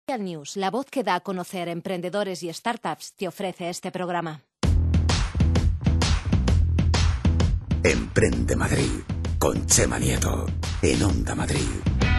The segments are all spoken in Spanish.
Real News, la voz que da a conocer emprendedores y startups, te ofrece este programa. Emprende Madrid, con Chema Nieto, en Onda Madrid.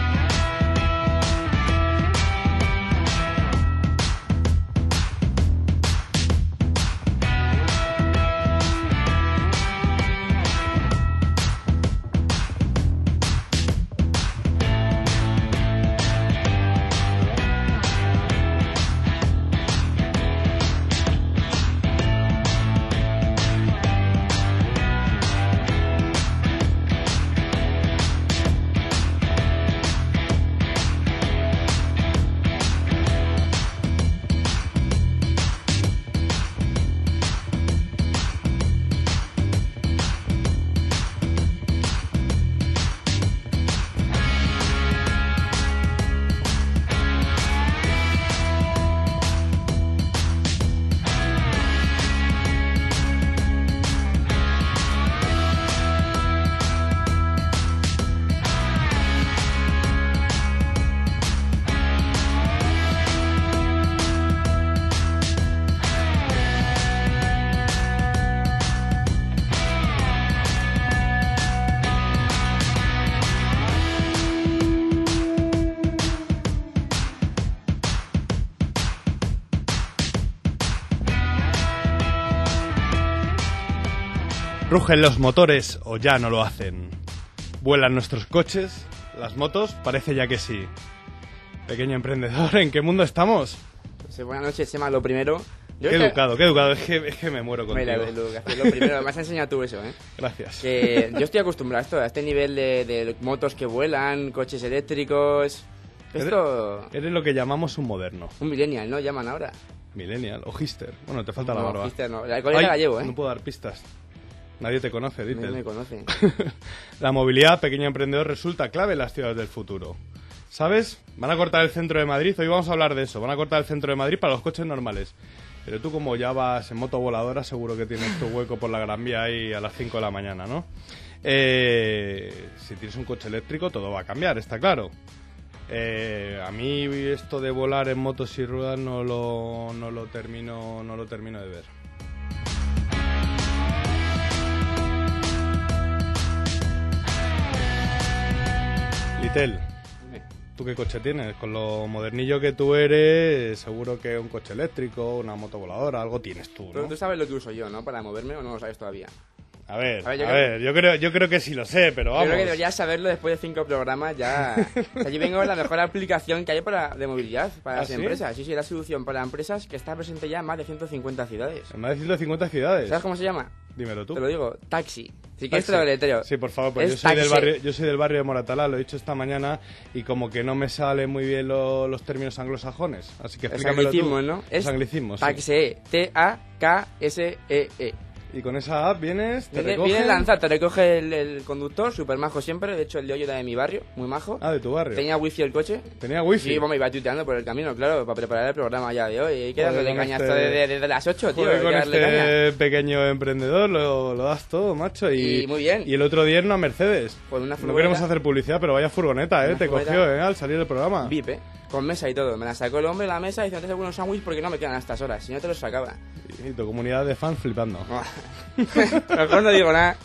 Rugen los motores o ya no lo hacen. Vuelan nuestros coches, las motos, parece ya que sí. Pequeño emprendedor, ¿en qué mundo estamos? Sí, buenas noches, Chema, lo primero... Qué educado, es que me muero contigo. Mira, lo primero, me has enseñado tú eso, ¿eh? Gracias. Que yo estoy acostumbrado a este nivel de motos que vuelan, coches eléctricos... Eres lo que llamamos un moderno. Un millennial, ¿no? Llaman ahora. Millennial o hipster. Bueno, te falta la barba. Hipster no, la coleta la llevo, ¿eh? No puedo dar pistas. Nadie te conoce, dices. No me conocen. La movilidad, pequeño emprendedor, resulta clave en las ciudades del futuro. ¿Sabes? Van a cortar el centro de Madrid, hoy vamos a hablar de eso. Van a cortar el centro de Madrid para los coches normales. Pero tú, como ya vas en moto voladora, seguro que tienes tu hueco por la Gran Vía ahí a las 5 de la mañana, ¿no? Si tienes un coche eléctrico, todo va a cambiar, está claro. A mí esto de volar en motos y ruedas no lo termino de ver. Litel, ¿tú qué coche tienes? Con lo modernillo que tú eres, seguro que un coche eléctrico, una moto voladora, algo tienes tú, ¿no? Pero tú sabes lo que uso yo, ¿no? Para moverme, ¿o no lo sabes todavía? A ver, yo creo que sí lo sé, pero vamos. Yo creo que deberías saberlo después de 5 programas ya. O sea, allí vengo la mejor aplicación que hay de movilidad para las empresas. Sí, la solución para empresas que está presente ya en más de 150 ciudades. ¿En más de 150 ciudades? ¿Sabes cómo se llama? Dímelo tú. Te lo digo, Taxi. Si quieres te lo deletreo. Sí, por favor, pues yo soy del barrio de Moratalá, lo he dicho esta mañana, y como que no me salen muy bien los términos anglosajones. Así que explícamelo tú. ¿No? Es anglicismo, sí. Taxi, T-A-K-S-E-E. Y con esa app vienes, viene lanzar, te recoge el conductor, súper majo siempre. De hecho, el de hoy era de mi barrio, muy majo. Ah, de tu barrio. Tenía wifi el coche. ¿Tenía wifi? Sí, me iba tuiteando por el camino, claro, para preparar el programa ya de hoy. Y que dándole caña hasta desde las 8, tío. Con pequeño emprendedor lo das todo, macho. Y muy bien. Y el otro día en una Mercedes. Pues una no queremos hacer publicidad, pero vaya furgoneta, te cogió, al salir del programa. VIP, con mesa y todo. Me la sacó el hombre la mesa y dice, antes de unos sándwiches porque no me quedan a estas horas. Si no te los sacaba. Y tu comunidad de fans flipando. Mejor no digo nada.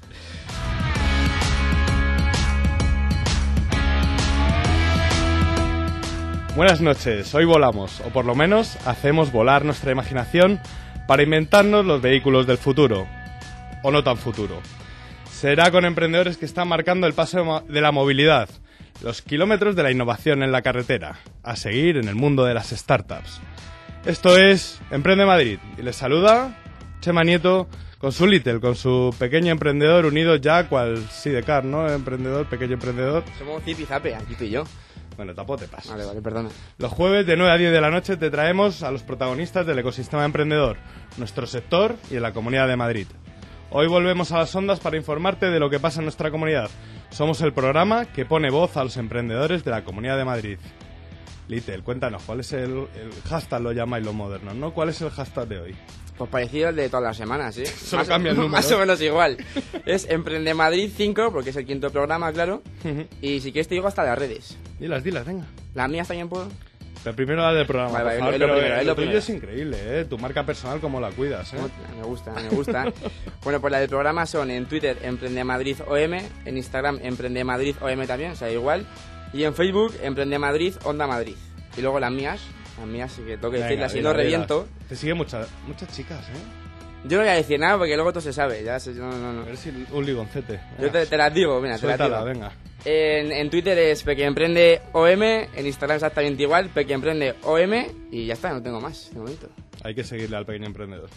Buenas noches, hoy volamos, o por lo menos hacemos volar nuestra imaginación para inventarnos los vehículos del futuro. O no tan futuro. Será con emprendedores que están marcando el paso de la movilidad, los kilómetros de la innovación en la carretera, a seguir en el mundo de las startups. Esto es Emprende Madrid, y les saluda Chema Nieto con su Little, con su pequeño emprendedor unido ya cual sidecar, ¿no? Emprendedor, pequeño emprendedor. Somos Zip y Zape, aquí tú y yo. Bueno, tampoco te pasas. Vale, perdona. Los jueves de 9 a 10 de la noche te traemos a los protagonistas del ecosistema emprendedor, nuestro sector y en la Comunidad de Madrid. Hoy volvemos a las ondas para informarte de lo que pasa en nuestra comunidad. Somos el programa que pone voz a los emprendedores de la Comunidad de Madrid. Little, cuéntanos, ¿cuál es el hashtag, lo llamáis los modernos, ¿no? ¿Cuál es el hashtag de hoy? Pues parecido al de todas las semanas, ¿sí? Solo cambia el número. Más o menos igual. Es Emprende Madrid 5, porque es el 5º programa, claro. Y si quieres te digo hasta las redes. Dilas, venga. ¿Las mías también puedo? Pero primero la del programa, Vale, por favor, es lo pero primero, es lo tuyo primero. es increíble, ¿eh? Tu marca personal, cómo la cuidas, ¿eh? Me gusta, me gusta. Bueno, pues la del programa son en Twitter Emprende Madrid OM, en Instagram Emprende Madrid OM también, o sea, igual. Y en Facebook Emprende Madrid Onda Madrid. Y luego las mías sí que tengo que decirlas, si no reviento. Te siguen muchas chicas, ¿eh? Yo no voy a decir nada porque luego todo se sabe, ya sé, no. A ver si un ligoncete. Yo te las digo, mira, Suéltala, te las digo. venga. En Twitter es Pequeemprende OM, en Instagram exactamente igual, Pequeemprende OM, y ya está, no tengo más de momento. Hay que seguirle al pequeño emprendedor.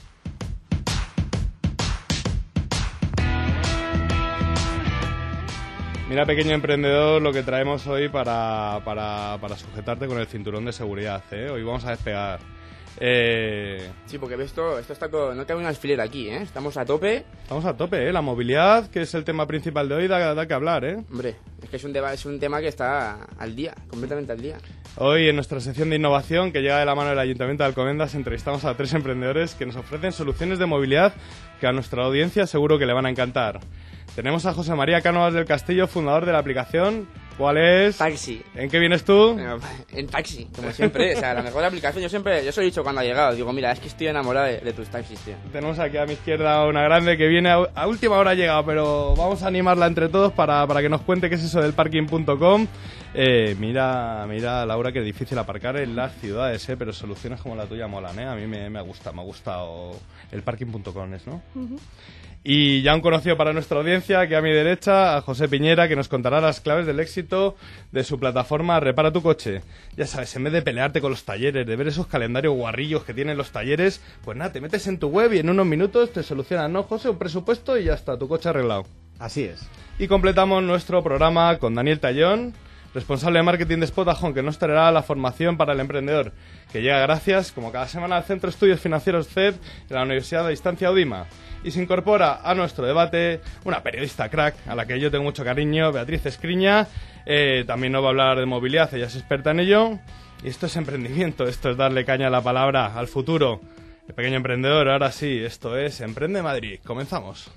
Mira, pequeño emprendedor, lo que traemos hoy para sujetarte con el cinturón de seguridad, ¿eh? Hoy vamos a despegar. Sí, porque esto está no cabe un alfiler aquí, ¿eh? Estamos a tope. Estamos a tope, ¿eh? La movilidad, que es el tema principal de hoy, da que hablar, ¿eh? Hombre, es que es un tema que está al día, completamente al día. Hoy en nuestra sección de innovación, que llega de la mano del Ayuntamiento de Alcobendas, entrevistamos a 3 emprendedores que nos ofrecen soluciones de movilidad que a nuestra audiencia seguro que le van a encantar. Tenemos a José María Cánovas del Castillo, fundador de la aplicación. ¿Cuál es? Taxi. ¿En qué vienes tú? En taxi, como siempre. O sea, la mejor aplicación. Yo se lo he dicho cuando ha llegado. Digo, mira, es que estoy enamorado de tus taxis, tío. Tenemos aquí a mi izquierda una grande que viene a última hora ha llegado, pero vamos a animarla entre todos para que nos cuente qué es eso del parking.com. Mira, Laura, que es difícil aparcar en las ciudades, pero soluciones como la tuya molan, ¿eh? A mí me ha gustado el parking.com, ¿no? Uh-huh. Y ya un conocido para nuestra audiencia, que a mi derecha, a José Piñera, que nos contará las claves del éxito de su plataforma Repara tu Coche. Ya sabes, en vez de pelearte con los talleres, de ver esos calendarios guarrillos que tienen los talleres, pues nada, te metes en tu web y en unos minutos te solucionan, ¿no, José? Un presupuesto y ya está, tu coche arreglado. Así es. Y completamos nuestro programa con Daniel Tallón, responsable de marketing de Spotahome, que nos traerá la formación para el emprendedor, que llega gracias, como cada semana, al Centro de Estudios Financieros CED de la Universidad de Distancia Udima. Y se incorpora a nuestro debate una periodista crack, a la que yo tengo mucho cariño, Beatriz Escriña. También nos va a hablar de movilidad, ella es experta en ello. Y esto es emprendimiento, esto es darle caña a la palabra, al futuro. El pequeño emprendedor, ahora sí, esto es Emprende Madrid. Comenzamos.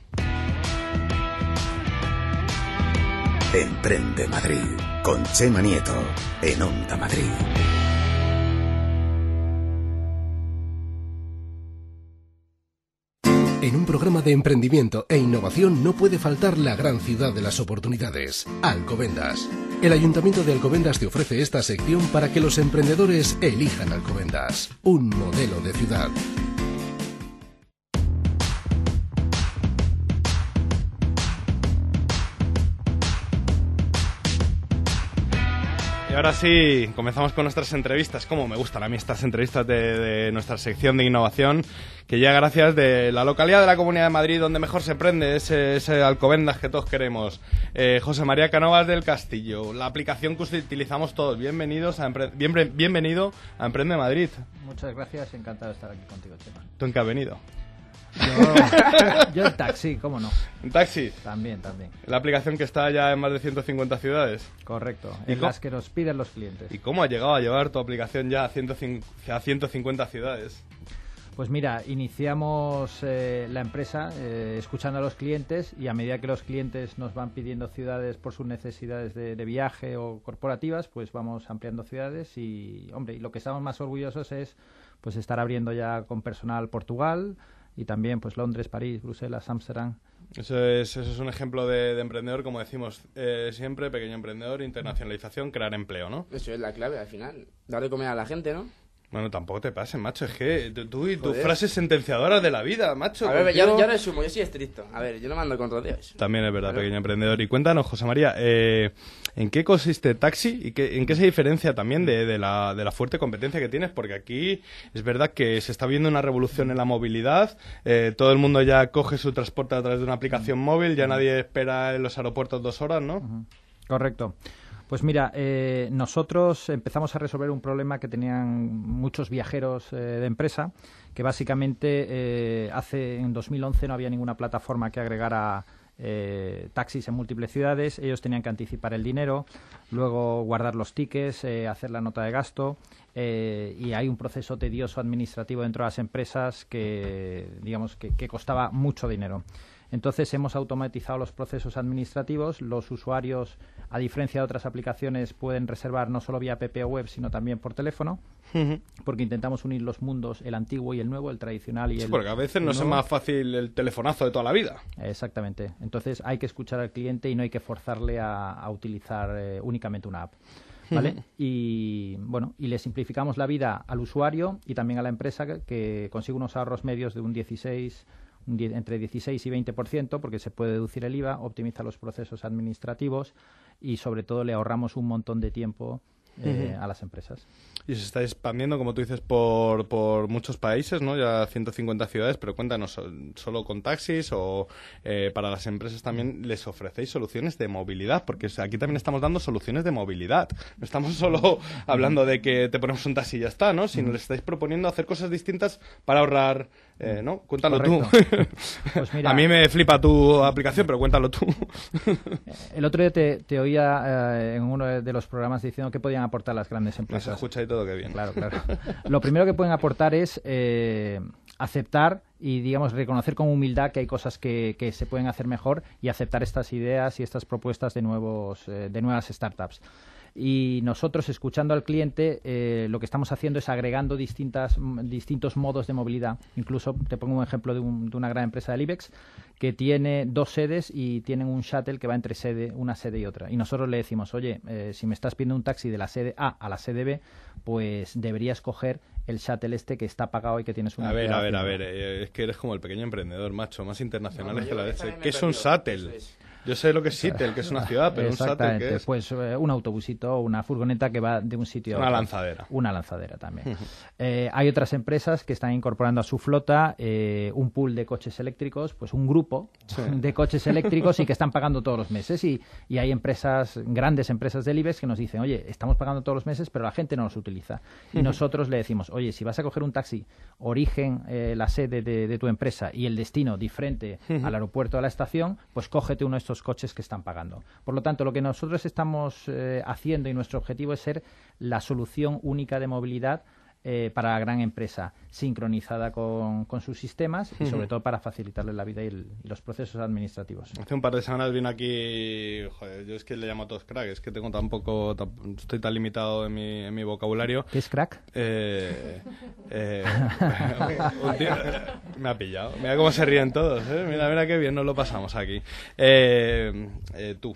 Emprende Madrid, con Chema Nieto, en Onda Madrid. En un programa de emprendimiento e innovación no puede faltar la gran ciudad de las oportunidades, Alcobendas. El Ayuntamiento de Alcobendas te ofrece esta sección para que los emprendedores elijan Alcobendas, un modelo de ciudad. Y ahora sí, comenzamos con nuestras entrevistas. Como me gustan a mí estas entrevistas de nuestra sección de innovación, que ya gracias de la localidad de la Comunidad de Madrid, donde mejor se prende ese Alcobendas que todos queremos. José María Cánovas del Castillo, la aplicación que utilizamos todos. Bienvenido a Emprende Madrid. Muchas gracias, encantado de estar aquí contigo, Chema. ¿Tú en qué has venido? Yo en taxi, ¿cómo no? ¿En taxi? También. La aplicación que está ya en más de 150 ciudades. Correcto, en las que nos piden los clientes. ¿Y cómo ha llegado a llevar tu aplicación ya a 150 ciudades? Pues mira, iniciamos la empresa escuchando a los clientes, y a medida que los clientes nos van pidiendo ciudades por sus necesidades de viaje o corporativas, pues vamos ampliando ciudades y, hombre, y lo que estamos más orgullosos es pues estar abriendo ya con personal Portugal, y también pues Londres, París, Bruselas, Ámsterdam. Eso es un ejemplo de emprendedor, como decimos siempre, pequeño emprendedor, internacionalización, crear empleo, ¿no? Eso es la clave al final, dar de comer a la gente, ¿no? Bueno, tampoco te pases, macho, es que tú y tus frases sentenciadoras de la vida, macho. A ver, yo resumo, yo soy estricto. A ver, yo no mando con rodeos. También es verdad, claro. Pequeño emprendedor. Y cuéntanos, José María, ¿en qué consiste Taxi y en qué se diferencia también de la fuerte competencia que tienes? Porque aquí es verdad que se está viendo una revolución en la movilidad, todo el mundo ya coge su transporte a través de una aplicación móvil, ya nadie espera en los aeropuertos 2 horas, ¿no? Correcto. Pues mira, nosotros empezamos a resolver un problema que tenían muchos viajeros de empresa, que básicamente en 2011 no había ninguna plataforma que agregara taxis en múltiples ciudades. Ellos tenían que anticipar el dinero, luego guardar los tickets, hacer la nota de gasto, y hay un proceso tedioso administrativo dentro de las empresas que, digamos, que costaba mucho dinero. Entonces hemos automatizado los procesos administrativos. Los usuarios, a diferencia de otras aplicaciones, pueden reservar no solo vía app o web, sino también por teléfono, porque intentamos unir los mundos, el antiguo y el nuevo, el tradicional y el... Sí, porque a veces no es más fácil el telefonazo de toda la vida. Exactamente. Entonces hay que escuchar al cliente y no hay que forzarle a utilizar únicamente una app. ¿Vale? Y bueno, y le simplificamos la vida al usuario y también a la empresa, que consigue unos ahorros medios de entre 16 y 20%, porque se puede deducir el IVA, optimiza los procesos administrativos y sobre todo le ahorramos un montón de tiempo a las empresas. Y se está expandiendo, como tú dices, por muchos países, ¿no? Ya 150 ciudades, pero cuéntanos, ¿solo con taxis o para las empresas también les ofrecéis soluciones de movilidad? Porque aquí también estamos dando soluciones de movilidad. No estamos solo hablando de que te ponemos un taxi y ya está, ¿no? Sino les estáis proponiendo hacer cosas distintas para ahorrar, ¿no? Cuéntalo. Correcto. Tú. Pues mira, a mí me flipa tu aplicación, pero cuéntalo tú. El otro día te oía en uno de los programas diciendo que podían aportar las grandes empresas. Se escucha y todo que bien. Claro. Lo primero que pueden aportar es aceptar y, digamos, reconocer con humildad que hay cosas que se pueden hacer mejor y aceptar estas ideas y estas propuestas de nuevas startups. Y nosotros, escuchando al cliente, lo que estamos haciendo es agregando distintos modos de movilidad. Incluso te pongo un ejemplo de una gran empresa del IBEX que tiene 2 sedes y tienen un shuttle que va entre una sede y otra. Y nosotros le decimos, oye, si me estás pidiendo un taxi de la sede A a la sede B, pues deberías coger el shuttle que está pagado y que tienes una... A ver, es que eres como el pequeño emprendedor, macho, más internacional que la leche. ¿Qué es un shuttle? Yo sé lo que es Seattle, que es una ciudad, pero un shuttle, ¿qué es? Pues un autobusito o una furgoneta que va de un sitio a otro. Una lanzadera. Una lanzadera también. Hay otras empresas que están incorporando a su flota un pool de coches eléctricos, pues un grupo de coches eléctricos y que están pagando todos los meses. Y hay grandes empresas del IBEX que nos dicen, oye, estamos pagando todos los meses, pero la gente no los utiliza. Y nosotros le decimos, oye, si vas a coger un taxi, origen, la sede de tu empresa y el destino diferente al aeropuerto a la estación, pues cógete uno de estos coches que están pagando. Por lo tanto, lo que nosotros estamos haciendo y nuestro objetivo es ser la solución única de movilidad para la gran empresa, sincronizada con sus sistemas y sobre todo para facilitarle la vida y los procesos administrativos. Hace un par de semanas vino aquí, joder, yo es que le llamo a todos crack, es que tengo estoy tan limitado en mi vocabulario. ¿Qué es crack? Un tío, me ha pillado. Mira cómo se ríen todos, ¿eh? Mira qué bien nos lo pasamos aquí. Tú.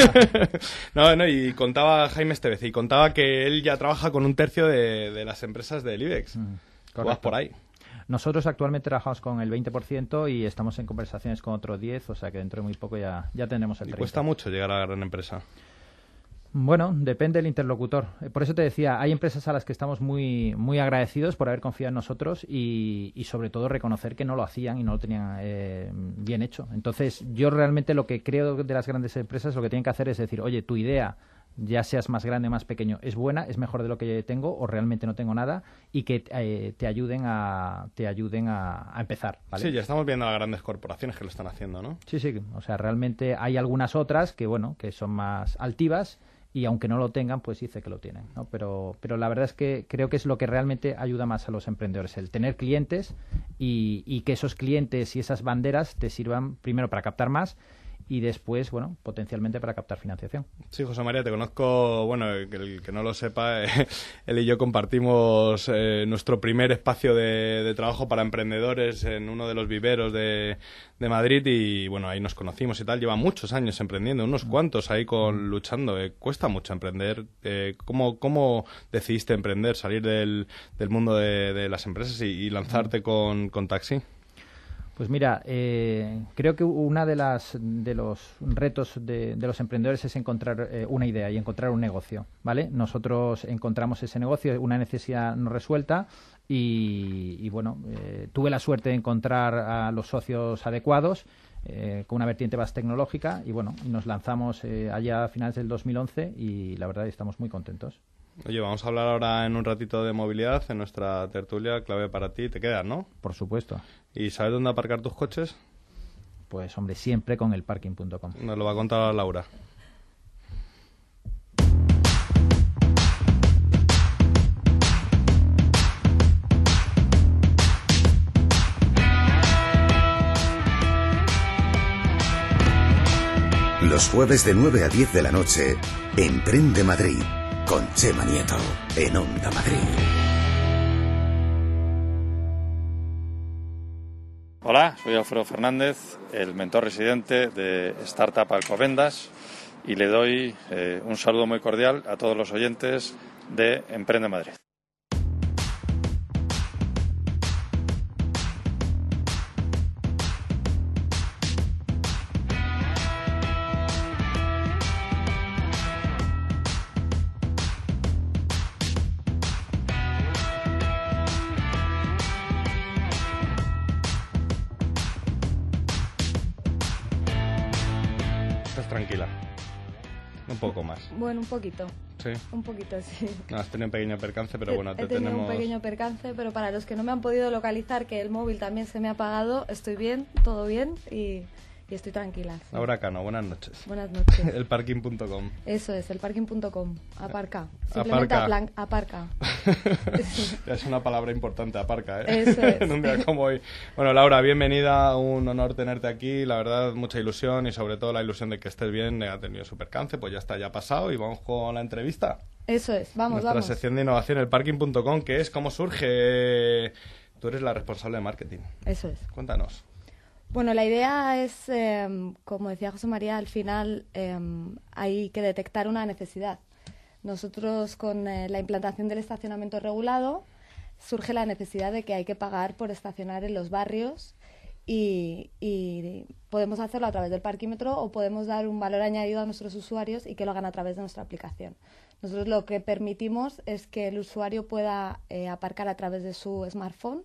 No, y contaba Jaime Estevez, y contaba que él ya trabaja con 1/3 de las empresas del IBEX. Vas por ahí. Nosotros actualmente trabajamos con el 20% y estamos en conversaciones con otros 10, o sea que dentro de muy poco ya tenemos el 30%. ¿Y cuesta mucho llegar a la gran empresa? Bueno, depende del interlocutor. Por eso te decía, hay empresas a las que estamos muy, muy agradecidos por haber confiado en nosotros y sobre todo reconocer que no lo hacían y no lo tenían bien hecho. Entonces, yo realmente lo que creo de las grandes empresas, lo que tienen que hacer es decir, oye, tu idea, ya seas más grande o más pequeño, es buena, es mejor de lo que tengo o realmente no tengo nada, y que te ayuden a empezar, ¿vale? Sí, ya estamos viendo a las grandes corporaciones que lo están haciendo, ¿no? Sí, o sea, realmente hay algunas otras que son más altivas y aunque no lo tengan, pues dice que lo tienen, ¿no? Pero la verdad es que creo que es lo que realmente ayuda más a los emprendedores, el tener clientes y que esos clientes y esas banderas te sirvan primero para captar más y después, potencialmente para captar financiación. Sí, José María, te conozco, el que no lo sepa, él y yo compartimos nuestro primer espacio de trabajo para emprendedores en uno de los viveros de Madrid y, ahí nos conocimos y tal. Lleva muchos años emprendiendo, unos cuantos ahí luchando. Cuesta mucho emprender. ¿Cómo decidiste emprender, salir del mundo de las empresas y lanzarte con Taxi? Pues mira, creo que uno de los retos de los emprendedores es encontrar una idea y encontrar un negocio, ¿vale? Nosotros encontramos ese negocio, una necesidad no resuelta y tuve la suerte de encontrar a los socios adecuados con una vertiente más tecnológica y nos lanzamos allá a finales del 2011 y la verdad estamos muy contentos. Oye, vamos a hablar ahora en un ratito de movilidad en nuestra tertulia, clave para ti. Te quedas, ¿no? Por supuesto. ¿Y sabes dónde aparcar tus coches? Pues, hombre, siempre con elparking.com. Nos lo va a contar Laura. jueves de 9 a 10 de la noche, Emprende Madrid, con Chema Nieto, en Onda Madrid. Hola, soy Alfredo Fernández, el mentor residente de Startup Alcobendas, y le doy un saludo muy cordial a todos los oyentes de Emprende Madrid. Tranquila. Un poco más. Bueno, un poquito. Sí. Un poquito, sí. No, has tenido un pequeño percance, pero bueno, He tenido un pequeño percance, pero para los que no me han podido localizar, que el móvil también se me ha apagado, estoy bien, todo bien y estoy tranquila. Sí. Laura Cano, buenas noches. Buenas noches. Elparking.com. Eso es, elparking.com. Aparca. Simplemente aparca. Es una palabra importante, aparca, ¿eh? Eso es. En un día como hoy. Bueno, Laura, bienvenida. Un honor tenerte aquí. La verdad, mucha ilusión y sobre todo la ilusión de que estés bien. Ha tenido su percance, pues ya está, ya pasado y vamos con la entrevista. Eso es, vamos. Nuestra sección de innovación, elparking.com, que es cómo surge. Tú eres la responsable de marketing. Eso es. Cuéntanos. Bueno, la idea es, como decía José María, al final hay que detectar una necesidad. Nosotros con la implantación del estacionamiento regulado surge la necesidad de que hay que pagar por estacionar en los barrios y podemos hacerlo a través del parquímetro o podemos dar un valor añadido a nuestros usuarios y que lo hagan a través de nuestra aplicación. Nosotros lo que permitimos es que el usuario pueda aparcar a través de su smartphone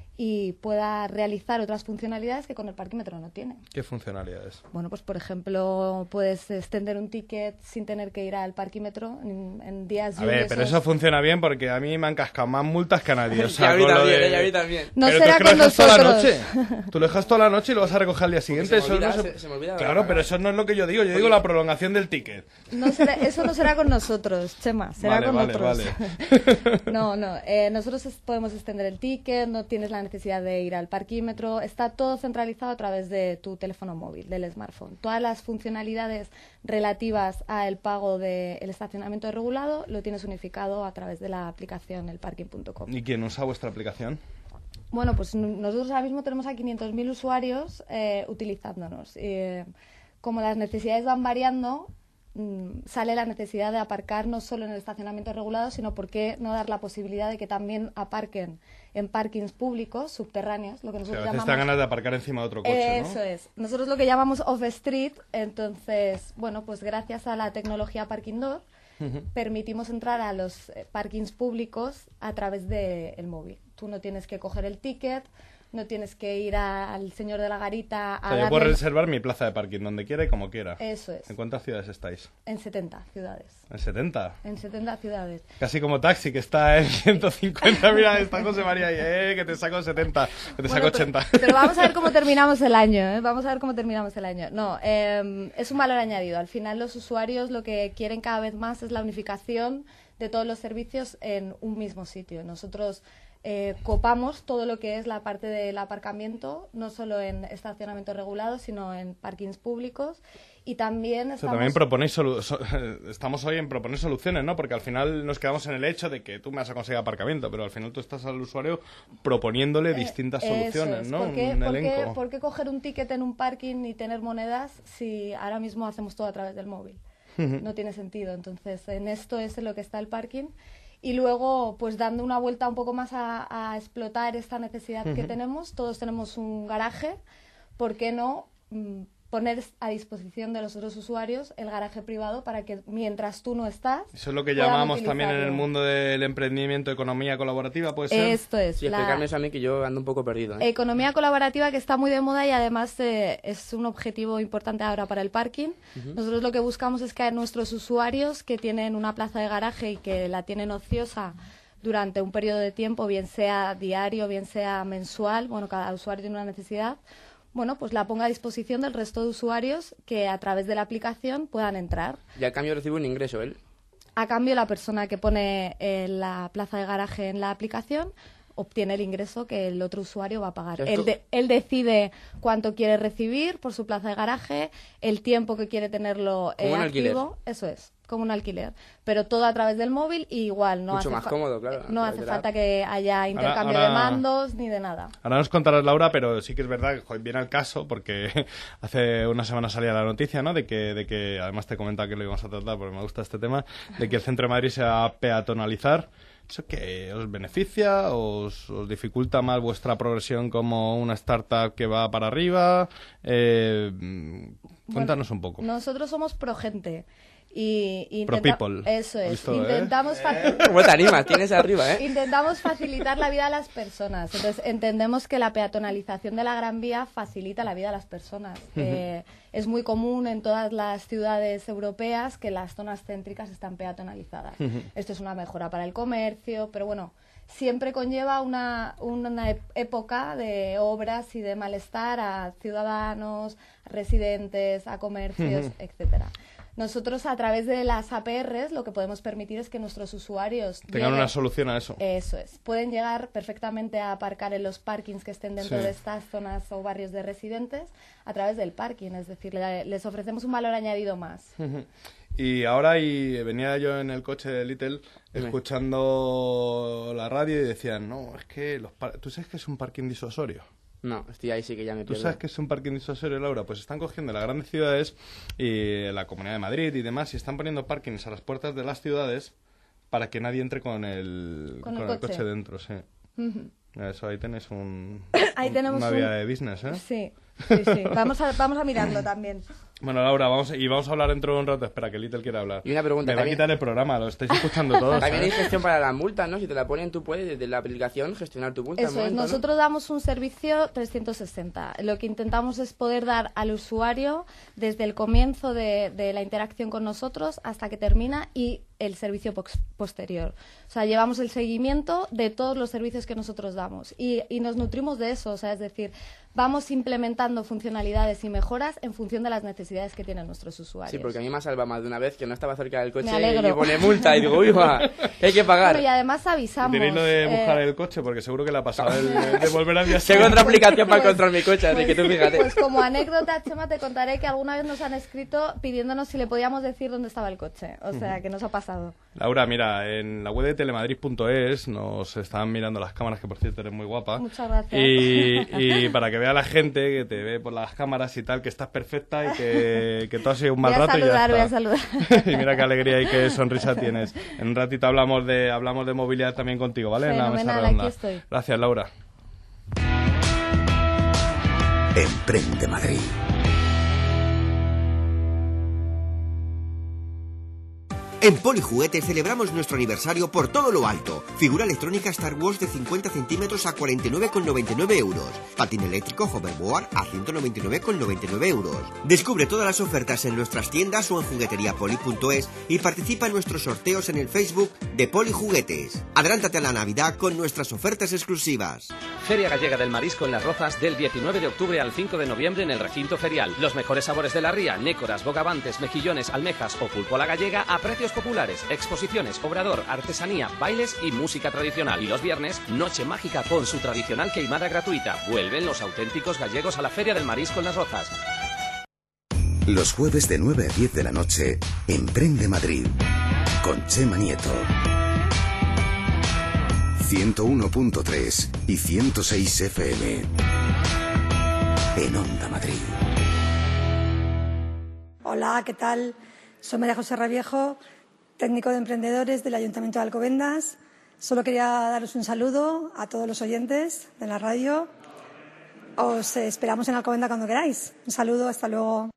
y pueda realizar otras funcionalidades que con el parquímetro no tiene. ¿Qué funcionalidades? Bueno, pues por ejemplo, puedes extender un ticket sin tener que ir al parquímetro en días lluviosos. A ver, pero eso funciona bien porque a mí me han cascado más multas que a nadie. O sea, a mí también, a mí también. No pero será tú es que con lo dejas toda la nosotros. noche. Tú lo dejas toda la noche y lo vas a recoger al día siguiente. Se me olvida Claro, pero eso no es lo que yo digo. Yo digo la prolongación del ticket. Eso no será con nosotros, Chema, será con otros. Vale. No, nosotros podemos extender el ticket, no tienes la necesidad de ir al parquímetro, está todo centralizado a través de tu teléfono móvil, del smartphone. Todas las funcionalidades relativas al pago del estacionamiento regulado lo tienes unificado a través de la aplicación elparking.com. ¿Y quién usa vuestra aplicación? Bueno, pues nosotros ahora mismo tenemos a 500.000 usuarios utilizándonos. Como las necesidades van variando, sale la necesidad de aparcar no solo en el estacionamiento regulado, sino por qué no dar la posibilidad de que también aparquen en parkings públicos, subterráneos, lo que nosotros a veces llamamos... te dan ganas de aparcar encima de otro coche, ¿no? Eso es. Nosotros lo que llamamos off-street, entonces, bueno, pues gracias a la tecnología Parking Door, permitimos entrar a los parkings públicos a través del móvil. Tú no tienes que coger el ticket, no tienes que ir al señor de la garita a yo puedo reservar mi plaza de parking donde quiera y como quiera. Eso es. ¿En cuántas ciudades estáis? En 70 ciudades. ¿En 70? En 70 ciudades. Casi como Taxi, que está en 150. Mira, está José María ahí, que te saco 70, que te saco 80. Pero vamos a ver cómo terminamos el año, ¿eh? Vamos a ver cómo terminamos el año. No, es un valor añadido. Al final los usuarios lo que quieren cada vez más es la unificación de todos los servicios en un mismo sitio. Nosotros copamos todo lo que es la parte del aparcamiento, no solo en estacionamiento regulado, sino en parkings públicos. Y también también proponéis estamos hoy en proponer soluciones, ¿no? Porque al final nos quedamos en el hecho de que tú me vas a conseguir aparcamiento, pero al final tú estás al usuario proponiéndole distintas soluciones, ¿no? ¿Por qué coger un ticket en un parking y tener monedas si ahora mismo hacemos todo a través del móvil? No tiene sentido. Entonces, en esto es en lo que está el parking. Y luego, pues dando una vuelta un poco más a explotar esta necesidad que tenemos, todos tenemos un garaje, ¿por qué no poner a disposición de los otros usuarios el garaje privado para que mientras tú no estás... Eso es lo que llamamos también en el mundo del emprendimiento, economía colaborativa, ¿puede ser? Esto es. Sí, explicarme eso a mí, que yo ando un poco perdido, ¿eh? Economía colaborativa, que está muy de moda y además es un objetivo importante ahora para el parking. Nosotros lo que buscamos es que a nuestros usuarios que tienen una plaza de garaje y que la tienen ociosa durante un periodo de tiempo, bien sea diario, bien sea mensual, bueno, cada usuario tiene una necesidad, bueno, pues la ponga a disposición del resto de usuarios que a través de la aplicación puedan entrar. Y a cambio recibe un ingreso él. A cambio, la persona que pone la plaza de garaje en la aplicación obtiene el ingreso que el otro usuario va a pagar. Esto- Él decide cuánto quiere recibir por su plaza de garaje, el tiempo que quiere tenerlo Como un activo. Eso es, como un alquiler. Pero todo a través del móvil y igual. No Mucho hace más cómodo, claro. No a hace través de la falta app. que haya intercambio ahora- de mandos ni de nada. Ahora nos contarás, Laura, pero sí que es verdad que joder, viene al caso, porque hace una semana salía la noticia, ¿no? De que además te comentaba que lo íbamos a tratar, porque me gusta este tema, de que el centro de Madrid se va a peatonalizar. ¿Eso qué? ¿Os beneficia? ¿Os dificulta más vuestra progresión como una startup que va para arriba? Cuéntanos un poco. Nosotros somos pro gente. Y Pro people. Eso es. ¿Visto, Intentamos ¿Cómo te animas? Tienes arriba, ¿eh? Intentamos facilitar la vida a las personas. Entonces, entendemos que la peatonalización de la Gran Vía facilita la vida a las personas. Es muy común en todas las ciudades europeas que las zonas céntricas están peatonalizadas. Esto es una mejora para el comercio, pero bueno, siempre conlleva una época de obras y de malestar a ciudadanos, residentes, a comercios, etcétera. Nosotros, a través de las APRs, lo que podemos permitir es que nuestros usuarios Tengan una solución a eso. Eso es. Pueden llegar perfectamente a aparcar en los parkings que estén dentro Sí. de estas zonas o barrios de residentes a través del parking. Es decir, les ofrecemos un valor añadido más. Y ahora venía yo en el coche de Little escuchando la radio y decían, no, es que ¿tú sabes que es un parking disuasorio? No, estoy ahí sí que ya me ¿Tú pierdo. sabes que es un parking disuasorio, Laura? Pues están cogiendo las grandes ciudades y la Comunidad de Madrid y demás y están poniendo parkings a las puertas de las ciudades para que nadie entre con el coche dentro, sí. Eso, ahí tenéis Ahí tenemos una vía de business, ¿eh? Sí. Vamos a mirarlo también. Bueno, Laura, vamos a hablar dentro de un rato. Espera, que Little quiere hablar. Y una pregunta Me va a también. quitar el programa, lo estáis escuchando todos. También hay ¿eh? gestión para las multas, ¿no? Si te la ponen, tú puedes desde la aplicación gestionar tu multa. al Eso es, momento, ¿no? nosotros damos un servicio 360. Lo que intentamos es poder dar al usuario desde el comienzo de la interacción con nosotros hasta que termina y el servicio posterior. O sea, llevamos el seguimiento de todos los servicios que nosotros damos y nos nutrimos de eso. O sea, es decir, vamos implementando funcionalidades y mejoras en función de las necesidades que tienen nuestros usuarios. Sí, porque a mí me ha salvado más de una vez que no estaba cerca del coche Me alegro. y pone multa y digo, uy, va, hay que pagar. Bueno, y además avisamos. Tenéis lo de buscar el coche, porque seguro que la ha pasado de volver al día Tengo siguiente. otra aplicación para encontrar mi coche, así que tú fíjate. Pues como anécdota, Chema, te contaré que alguna vez nos han escrito pidiéndonos si le podíamos decir dónde estaba el coche. O sea, que nos ha pasado. Laura, mira, en la web de telemadrid.es nos están mirando las cámaras, que por cierto eres muy guapa. Muchas gracias. Y para que vea la gente, que te ve por las cámaras y tal, que estás perfecta y que todo ha sido un mal rato y ya está. Voy a saludar. Y mira qué alegría y qué sonrisa tienes. En un ratito hablamos de movilidad también contigo, ¿vale? En la mesa Fenomenal, redonda. aquí estoy. Gracias, Laura. Emprende Madrid. En Polijuguetes celebramos nuestro aniversario por todo lo alto. Figura electrónica Star Wars de 50 centímetros a 49,99 euros. Patín eléctrico Hoverboard a 199,99 euros. Descubre todas las ofertas en nuestras tiendas o en jugueteriapoli.es y participa en nuestros sorteos en el Facebook de Polijuguetes. Adelántate a la Navidad con nuestras ofertas exclusivas. Feria Gallega del Marisco en Las Rozas del 19 de octubre al 5 de noviembre en el recinto ferial. Los mejores sabores de la ría, nécoras, bogavantes, mejillones, almejas o pulpo a la gallega a precios populares, exposiciones, obrador, artesanía, bailes y música tradicional. Y los viernes, noche mágica con su tradicional queimada gratuita. Vuelven los auténticos gallegos a la Feria del Marisco en Las Rozas. Los jueves de 9 a 10 de la noche, Emprende Madrid, con Chema Nieto. 101.3 y 106 FM. En Onda Madrid. Hola, ¿qué tal? Soy María José Raviejo, técnico de emprendedores del Ayuntamiento de Alcobendas. Solo quería daros un saludo a todos los oyentes de la radio. Os esperamos en Alcobendas cuando queráis. Un saludo, hasta luego.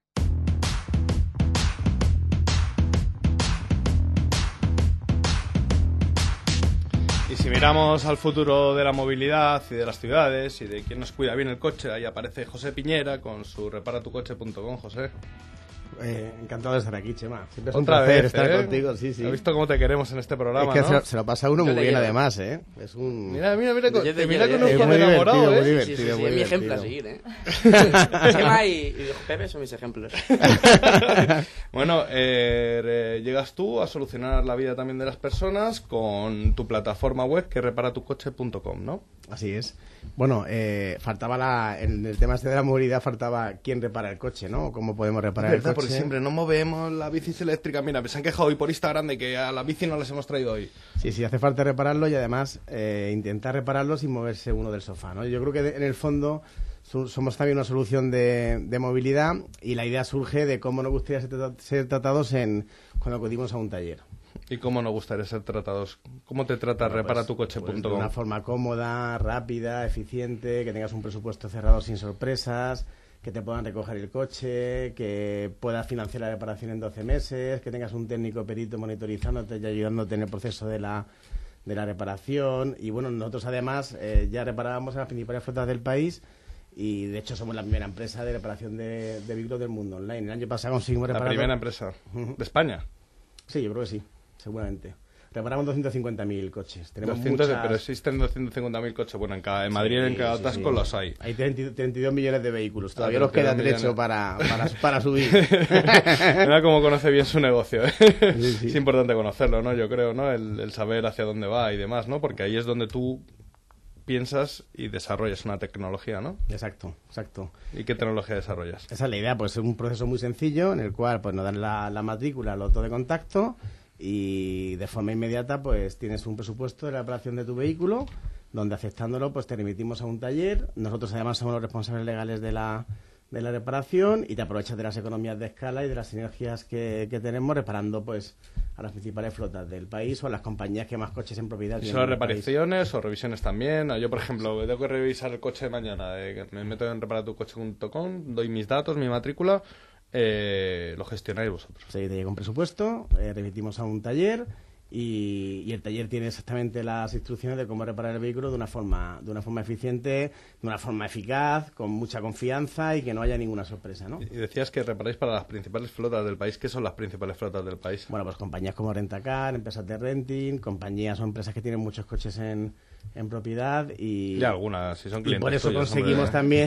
Y si miramos al futuro de la movilidad y de las ciudades y de quién nos cuida bien el coche, ahí aparece José Piñera con su reparatucoche.com. José. Encantado de estar aquí, Chema. Siempre es un Otra placer vez, estar contigo. Sí, sí. ¿Has visto cómo te queremos en este programa, es que ¿no? se lo pasa uno muy bien, además, ¿eh? Es un... Mira, Yo con es un enamorado, muy ¿eh? divertido, muy es mi divertido. ejemplo a seguir, ¿eh? Chema y Pepe son mis ejemplos. Bueno, llegas tú a solucionar la vida también de las personas con tu plataforma web que es reparatucoche.com, ¿no? Así es. Bueno, faltaba en el tema este de la movilidad faltaba quién repara el coche, ¿no? ¿Cómo podemos reparar el coche? Porque siempre no movemos la bici eléctrica. Mira, se han quejado hoy por Instagram de que a la bici no les hemos traído hoy. Sí, hace falta repararlo y además intentar repararlo sin moverse uno del sofá, ¿no? Yo creo que en el fondo somos también una solución de movilidad y la idea surge de cómo nos gustaría ser tratados cuando acudimos a un taller. ¿Y cómo nos gustaría ser tratados? ¿Cómo te trata reparatucoche.com? Pues de una forma cómoda, rápida, eficiente, que tengas un presupuesto cerrado sin sorpresas, que te puedan recoger el coche, que puedas financiar la reparación en 12 meses, que tengas un técnico perito monitorizándote y ayudándote en el proceso de la reparación. Y bueno, nosotros además ya reparábamos en las principales flotas del país y de hecho somos la primera empresa de reparación de vehículos del mundo online. El año pasado conseguimos reparar... ¿La primera empresa de España? Sí, yo creo que sí, seguramente. Reparamos 250.000 coches. Tenemos 200, muchas... Pero existen 250.000 coches. Bueno, en Madrid en cada atasco los hay. Hay 32 millones de vehículos. Todavía nos queda trecho para subir. Mira cómo conoce bien su negocio, ¿eh? Sí. Es importante conocerlo, ¿no? Yo creo, ¿no? El saber hacia dónde va y demás, ¿no? Porque ahí es donde tú piensas y desarrollas una tecnología, ¿no? Exacto. ¿Y qué tecnología desarrollas? Esa es la idea, pues es un proceso muy sencillo en el cual pues nos dan la matrícula, los datos de contacto y de forma inmediata pues tienes un presupuesto de la reparación de tu vehículo donde aceptándolo pues te remitimos a un taller. Nosotros además somos los responsables legales de la reparación y te aprovechas de las economías de escala y de las sinergias que tenemos reparando pues a las principales flotas del país o a las compañías que más coches en propiedad ¿Y tienen. solo en el reparaciones o revisiones también? Yo, por ejemplo, tengo que revisar el coche de mañana. Me meto en reparatucoche.com, doy mis datos, mi matrícula, lo gestionáis vosotros. Sí, te llega un presupuesto, remitimos a un taller y el taller tiene exactamente las instrucciones de cómo reparar el vehículo de una forma eficiente, de una forma eficaz, con mucha confianza y que no haya ninguna sorpresa, ¿no? Y decías que reparáis para las principales flotas del país. ¿Qué son las principales flotas del país? Bueno, pues compañías como Rentacar, empresas de renting, compañías o empresas que tienen muchos coches en propiedad y algunas, si son clientes por eso tuyos, conseguimos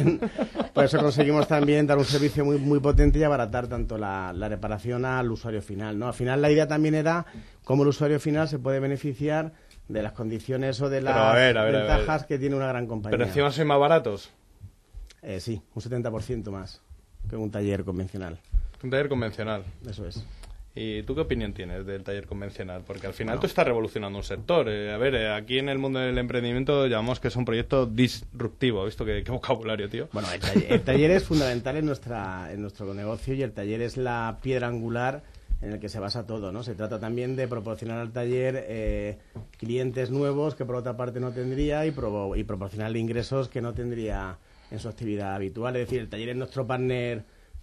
también dar un servicio muy muy potente y abaratar tanto la reparación al usuario final, ¿no? Al final la idea también era cómo el usuario final se puede beneficiar de las condiciones o de las ventajas que tiene una gran compañía. ¿Pero encima sois más baratos? Sí, un 70% más que un taller convencional. Un taller convencional. Eso es. ¿Y tú qué opinión tienes del taller convencional? Porque al final tú estás revolucionando un sector. Aquí en el mundo del emprendimiento llamamos que es un proyecto disruptivo. ¿Has visto qué vocabulario, tío? Bueno, el taller es fundamental en nuestro negocio y el taller es la piedra angular en el que se basa todo, ¿no? Se trata también de proporcionar al taller clientes nuevos que por otra parte no tendría y proporcionarle ingresos que no tendría en su actividad habitual. Es decir, el taller es nuestro partner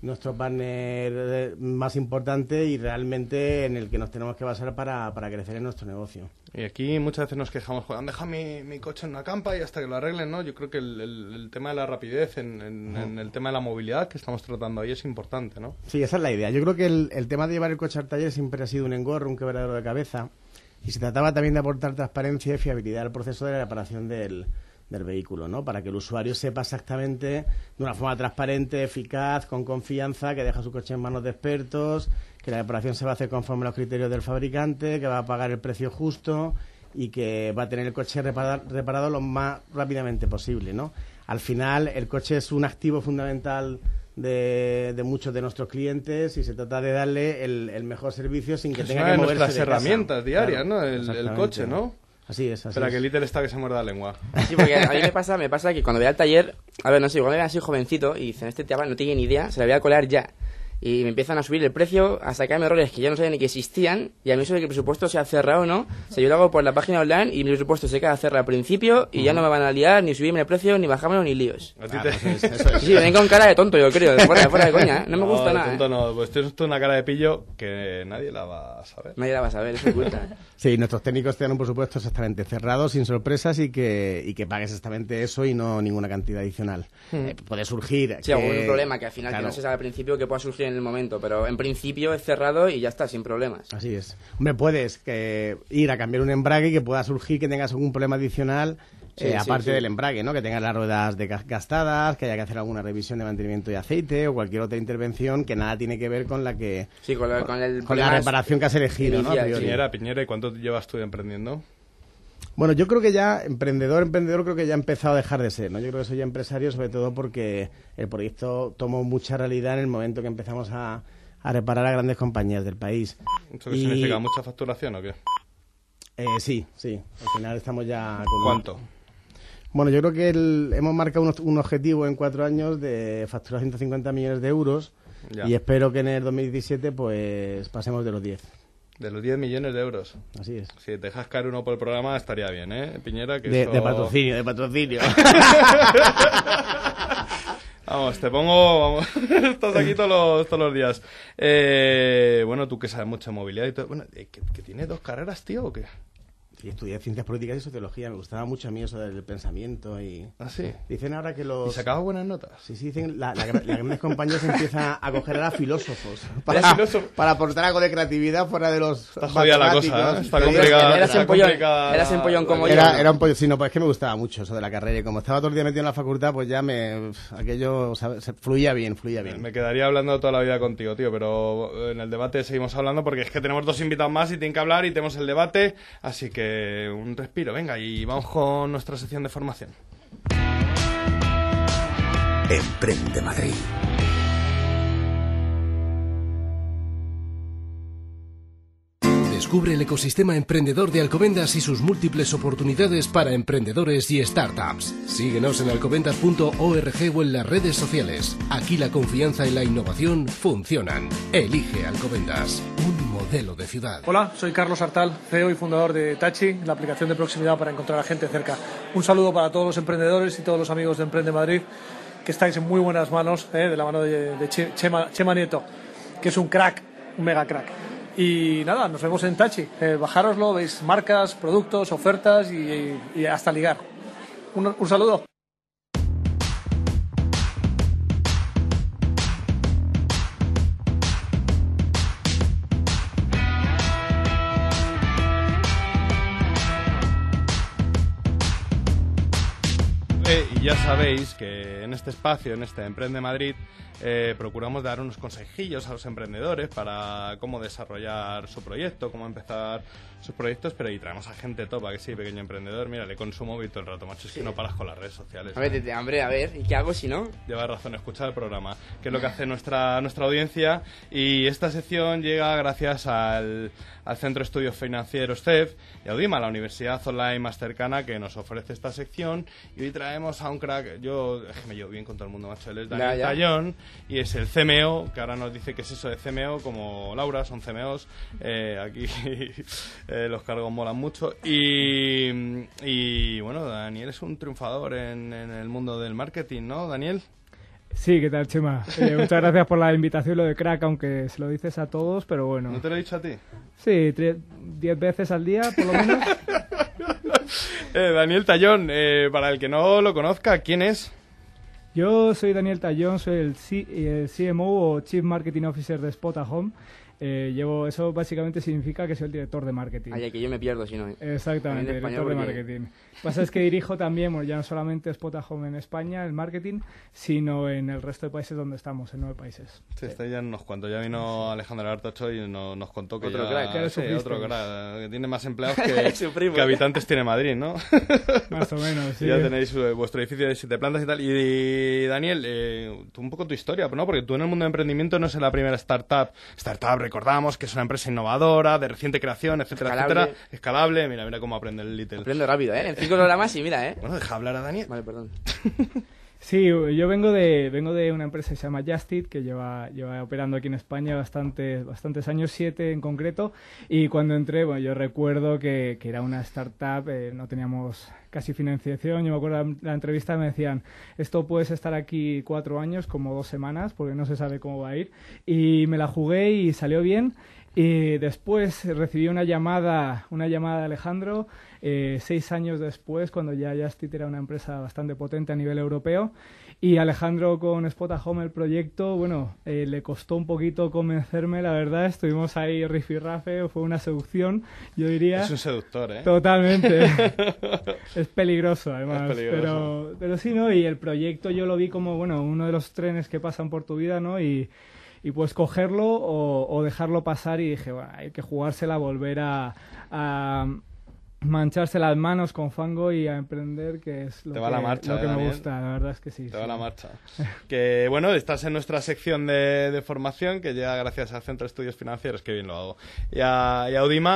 más importante y realmente en el que nos tenemos que basar para crecer en nuestro negocio. Y aquí muchas veces nos quejamos, han dejado mi coche en una campa y hasta que lo arreglen, ¿no? Yo creo que el tema de la rapidez en el tema de la movilidad que estamos tratando ahí es importante, ¿no? Sí, esa es la idea. Yo creo que el tema de llevar el coche al taller siempre ha sido un engorro, un quebradero de cabeza y se trataba también de aportar transparencia y fiabilidad al proceso de la reparación del vehículo, ¿no? Para que el usuario sepa exactamente, de una forma transparente, eficaz, con confianza, que deja su coche en manos de expertos, que la reparación se va a hacer conforme a los criterios del fabricante, que va a pagar el precio justo y que va a tener el coche reparado lo más rápidamente posible, ¿no? Al final, el coche es un activo fundamental de muchos de nuestros clientes y se trata de darle el mejor servicio sin que tenga que moverse de casa. Nuestras herramientas diarias, Claro, ¿no? El coche, ¿no? Así es. Espera, que Little está que se muerda la lengua. Sí, porque a mí me pasa que cuando voy al taller, a ver, no sé, cuando era así jovencito y dicen, este chaval no tiene ni idea, se la voy a colar ya. Y me empiezan a subir el precio, a sacarme errores que yo no sabía ni que existían, y a mí eso de que el presupuesto sea cerrado o no, o sea, yo lo hago por la página online y mi presupuesto se queda cerrado al principio y ya no me van a liar, ni subirme el precio, ni bajármelo, ni líos. Sí, me ven con cara de tonto, yo creo, fuera de coña, no me gusta nada. Tonto no, pues tienes una cara de pillo que nadie la va a saber. Nadie la va a saber, es oculta. Sí, nuestros técnicos te dan un presupuesto exactamente cerrado, sin sorpresas y que pagues exactamente eso y no ninguna cantidad adicional. Puede surgir... Sí, algún problema que al final que no se sabe al principio que pueda surgir en el momento, pero en principio es cerrado y ya está, sin problemas. Así es. Hombre, puedes ir a cambiar un embrague y que pueda surgir que tengas algún problema adicional, aparte del embrague, ¿no? Que tengas las ruedas gastadas, que haya que hacer alguna revisión de mantenimiento de aceite o cualquier otra intervención que nada tiene que ver con la que... Sí, con la reparación que has elegido, inicial, ¿no? Piñera, ¿y cuánto llevas tú emprendiendo? Bueno, yo creo que ya emprendedor creo que ya ha empezado a dejar de ser, ¿no? Yo creo que soy ya empresario sobre todo porque el proyecto tomó mucha realidad en el momento que empezamos a reparar a grandes compañías del país. ¿Eso qué significa? ¿Mucha facturación o qué? Sí. Al final estamos ya... con ¿Cuánto? Bueno, yo creo que hemos marcado un objetivo en 4 años de facturar 150 millones de euros y espero que en el 2017 pues pasemos de los 10. De los 10 millones de euros. Así es. Si te dejas caer uno por el programa estaría bien, ¿eh, Piñera? Que de patrocinio. Vamos, te pongo... Estás aquí todos los días. Bueno, tú que sabes mucho de movilidad y todo... Bueno, ¿que tiene 2 carreras, tío, o qué? Sí, estudié Ciencias Políticas y Sociología. Me gustaba mucho a mí eso del pensamiento y... ¿Ah, sí? Dicen ahora que los... ¿Y sacaba buenas notas? Sí, dicen las grandes compañías empiezan a coger a filósofos para aportar algo de creatividad fuera de los... Está jodida la cosa, ¿eh? Está complicada. Eras empollón como yo. Era un pollo, sí, no, pues es que me gustaba mucho eso de la carrera y como estaba todo el día metido en la facultad, pues ya aquello, o sea, fluía bien. Me quedaría hablando toda la vida contigo, tío, pero en el debate seguimos hablando porque es que tenemos 2 invitados más y tienen que hablar y tenemos el debate, así que un respiro, venga, y vamos con nuestra sección de formación. Emprende Madrid. Descubre el ecosistema emprendedor de Alcobendas y sus múltiples oportunidades para emprendedores y startups. Síguenos en alcobendas.org o en las redes sociales. Aquí la confianza y la innovación funcionan. Elige Alcobendas, un modelo de ciudad. Hola, soy Carlos Artal, CEO y fundador de Tachi, la aplicación de proximidad para encontrar a gente cerca. Un saludo para todos los emprendedores y todos los amigos de Emprende Madrid, que estáis en muy buenas manos, de la mano de Chema Nieto, que es un crack, un mega crack. Y nada, nos vemos en Tachi. Bajároslo, veis marcas, productos, ofertas y hasta ligar. Un saludo. Y ya sabéis que en este espacio, en este Emprende Madrid, procuramos dar unos consejillos a los emprendedores para cómo desarrollar su proyecto, cómo empezar sus proyectos, pero ahí traemos a gente topa, que sí, pequeño emprendedor. Mira, le consumo todo el rato, macho, es que no paras con las redes sociales. A ver, ¿y qué hago si no? Llevas razón, escucha el programa, que es lo que hace nuestra audiencia, y esta sección llega gracias al Centro de Estudios Financieros CEF y a Udima, la universidad online más cercana que nos ofrece esta sección, y hoy traemos a un crack. Yo es que me llevo bien con todo el mundo, macho. Él es Daniel Tallón y es el CMO, que ahora nos dice qué es eso de CMO, como Laura, son CMOs. Aquí los cargos molan mucho. Y bueno, Daniel es un triunfador en el mundo del marketing, ¿no, Daniel? Sí, ¿qué tal, Chema? Muchas gracias por la invitación, lo de crack, aunque se lo dices a todos, pero bueno. ¿No te lo he dicho a ti? Sí, 10 veces al día, por lo menos. Daniel Tallón, para el que no lo conozca, ¿quién es? Yo soy Daniel Tallón, soy el CMO o Chief Marketing Officer de Spot at Home. Eso básicamente significa que soy el director de marketing. Ay, que yo me pierdo si no. Exactamente, director de marketing. Lo que pasa es que dirijo también, bueno, ya no solamente Spot at Home en España, el marketing, sino en el resto de países donde estamos, en 9 países. Sí, está ya en unos cuantos. Ya vino Alejandro Artocho y nos contó que otro crack, que tiene más empleados que habitantes tiene Madrid, ¿no? Más o menos, sí. Ya tenéis vuestro edificio de 7 plantas y tal. Y Daniel, tú un poco tu historia, ¿no? Porque tú en el mundo de emprendimiento no es la primera startup, recordamos que es una empresa innovadora, de reciente creación, etcétera, escalable. Mira cómo aprende el Little. Aprende rápido, ¿eh? En 5 programas y mira, Bueno, deja hablar a Daniel. Vale, perdón. Sí, yo vengo de una empresa que se llama Justit, que lleva operando aquí en España bastantes años, 7 en concreto, y cuando entré, bueno, yo recuerdo que era una startup, no teníamos casi financiación. Yo me acuerdo de la entrevista, me decían, esto puedes estar aquí 4 años, como 2 semanas, porque no se sabe cómo va a ir, y me la jugué y salió bien. Y después recibí una llamada de Alejandro, 6 años después, cuando ya Just Eat era una empresa bastante potente a nivel europeo. Y Alejandro con Spot at Home, el proyecto, bueno, le costó un poquito convencerme, la verdad. Estuvimos ahí rifirrafe, fue una seducción, yo diría. Es un seductor, ¿eh? Totalmente. Es peligroso, además. Es peligroso. Pero sí, ¿no? Y el proyecto yo lo vi como, bueno, uno de los trenes que pasan por tu vida, ¿no? Y pues cogerlo o dejarlo pasar, y dije, bueno, hay que jugársela, volver a mancharse las manos con fango y a emprender, que es lo que me gusta, la verdad es que sí. Te va la marcha. Que bueno, estás en nuestra sección de formación, que llega gracias al Centro de Estudios Financieros, que bien lo hago, y a Udima,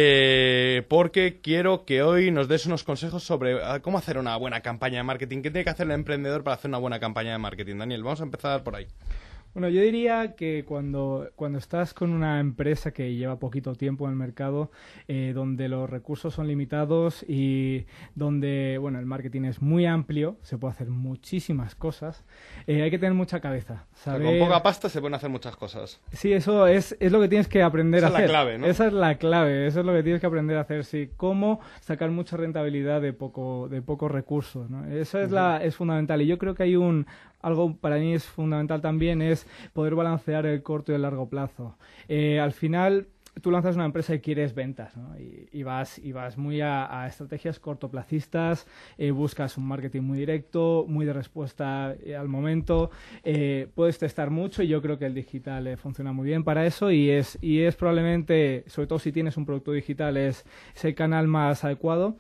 porque quiero que hoy nos des unos consejos sobre cómo hacer una buena campaña de marketing. ¿Qué tiene que hacer el emprendedor para hacer una buena campaña de marketing? Daniel, vamos a empezar por ahí. Bueno, yo diría que cuando estás con una empresa que lleva poquito tiempo en el mercado, donde los recursos son limitados y donde, bueno, el marketing es muy amplio, se puede hacer muchísimas cosas, hay que tener mucha cabeza. Saber... Con poca pasta se pueden hacer muchas cosas. Sí, eso es lo que tienes que aprender a hacer. Esa es la clave, ¿no? Esa es la clave, eso es lo que tienes que aprender a hacer, sí. Cómo sacar mucha rentabilidad de pocos recursos, ¿no? Eso es fundamental. Y yo creo que hay algo para mí es fundamental también, es poder balancear el corto y el largo plazo. Al final, tú lanzas una empresa y quieres ventas, ¿no? Y vas muy a estrategias cortoplacistas, buscas un marketing muy directo, muy de respuesta al momento, puedes testar mucho, y yo creo que el digital funciona muy bien para eso, y es probablemente, sobre todo si tienes un producto digital, es el canal más adecuado,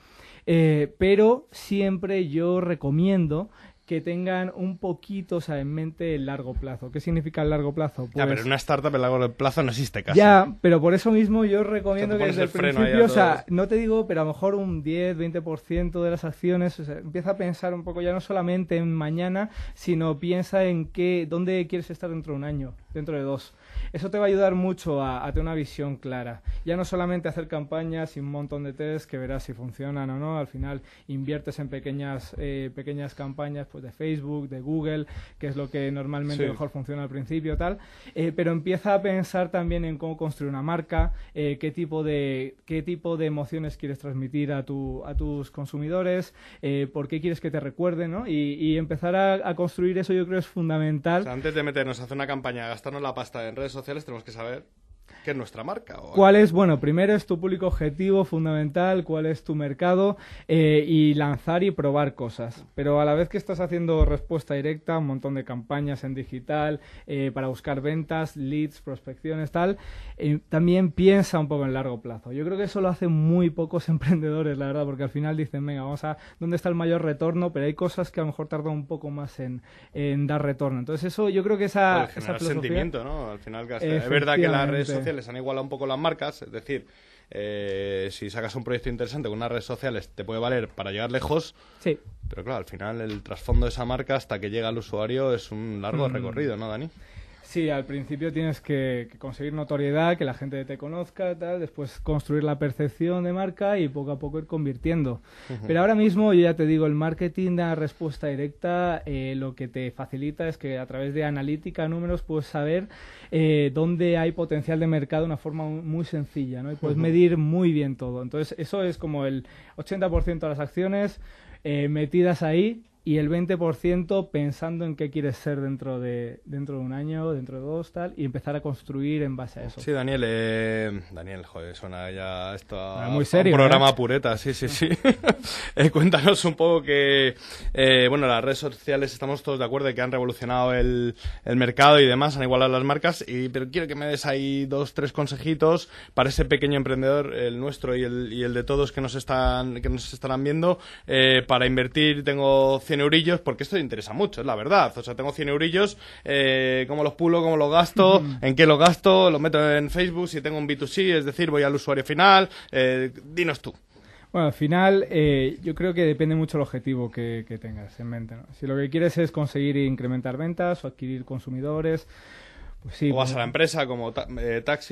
pero siempre yo recomiendo que tengan un poquito, o sea, en mente el largo plazo. ¿Qué significa el largo plazo? Pues, ya, pero en una startup el largo plazo no existe casi. Ya, pero por eso mismo yo recomiendo que desde el principio, o sea, no te digo, pero a lo mejor un 10-20% de las acciones, o sea, empieza a pensar un poco ya no solamente en mañana, sino piensa en dónde quieres estar dentro de un año, dentro de 2. Eso te va a ayudar mucho a tener una visión clara. Ya no solamente hacer campañas y un montón de tests que verás si funcionan o no. Al final inviertes en pequeñas campañas, pues de Facebook, de Google, que es lo que normalmente mejor funciona al principio, tal. Pero empieza a pensar también en cómo construir una marca, qué tipo de emociones quieres transmitir a tus consumidores, por qué quieres que te recuerden, ¿no? Y empezar a construir eso, yo creo, es fundamental. O sea, antes de meternos a hacer una campaña, gastarnos la pasta en redes sociales, tenemos que saber qué es nuestra marca. Primero es tu público objetivo fundamental, cuál es tu mercado, y lanzar y probar cosas. Pero a la vez que estás haciendo respuesta directa, un montón de campañas en digital para buscar ventas, leads, prospecciones, tal, también piensa un poco en largo plazo. Yo creo que eso lo hacen muy pocos emprendedores, la verdad, porque al final dicen, venga, vamos a dónde está el mayor retorno, pero hay cosas que a lo mejor tardan un poco más en dar retorno. Entonces eso, yo creo que esa filosofía... sentimiento, ¿no? Al final, es verdad que las redes sociales han igualado un poco las marcas, es decir, si sacas un proyecto interesante con unas redes sociales te puede valer para llegar lejos, sí, pero claro, al final el trasfondo de esa marca hasta que llega al usuario es un largo recorrido, ¿no, Dani? Sí, al principio tienes que conseguir notoriedad, que la gente te conozca, tal, después construir la percepción de marca y poco a poco ir convirtiendo. Pero ahora mismo, yo ya te digo, el marketing de respuesta directa lo que te facilita es que a través de analítica, números, puedes saber dónde hay potencial de mercado de una forma muy sencilla, ¿no? Y puedes medir muy bien todo. Entonces, eso es como el 80% de las acciones metidas ahí, y el 20% pensando en qué quieres ser dentro de un año, dentro de 2, tal, y empezar a construir en base a eso. Sí, Daniel, joder, suena ya esto a muy serio, un programa pureta, sí. Cuéntanos un poco que, las redes sociales, estamos todos de acuerdo de que han revolucionado el mercado y demás, han igualado las marcas, pero quiero que me des ahí 2-3 consejitos para ese pequeño emprendedor, el nuestro y el de todos que nos estarán viendo, para invertir. Tengo 100 eurillos, porque esto te interesa mucho, es la verdad. O sea, tengo 100 eurillos, ¿cómo los pulo, cómo los gasto, en qué los gasto? Los meto en Facebook, si tengo un B2C, es decir, voy al usuario final. Dinos tú. Bueno, al final yo creo que depende mucho el objetivo que tengas en mente, ¿no? Si lo que quieres es conseguir incrementar ventas o adquirir consumidores, pues sí. O vas a la empresa como taxi, ¿no?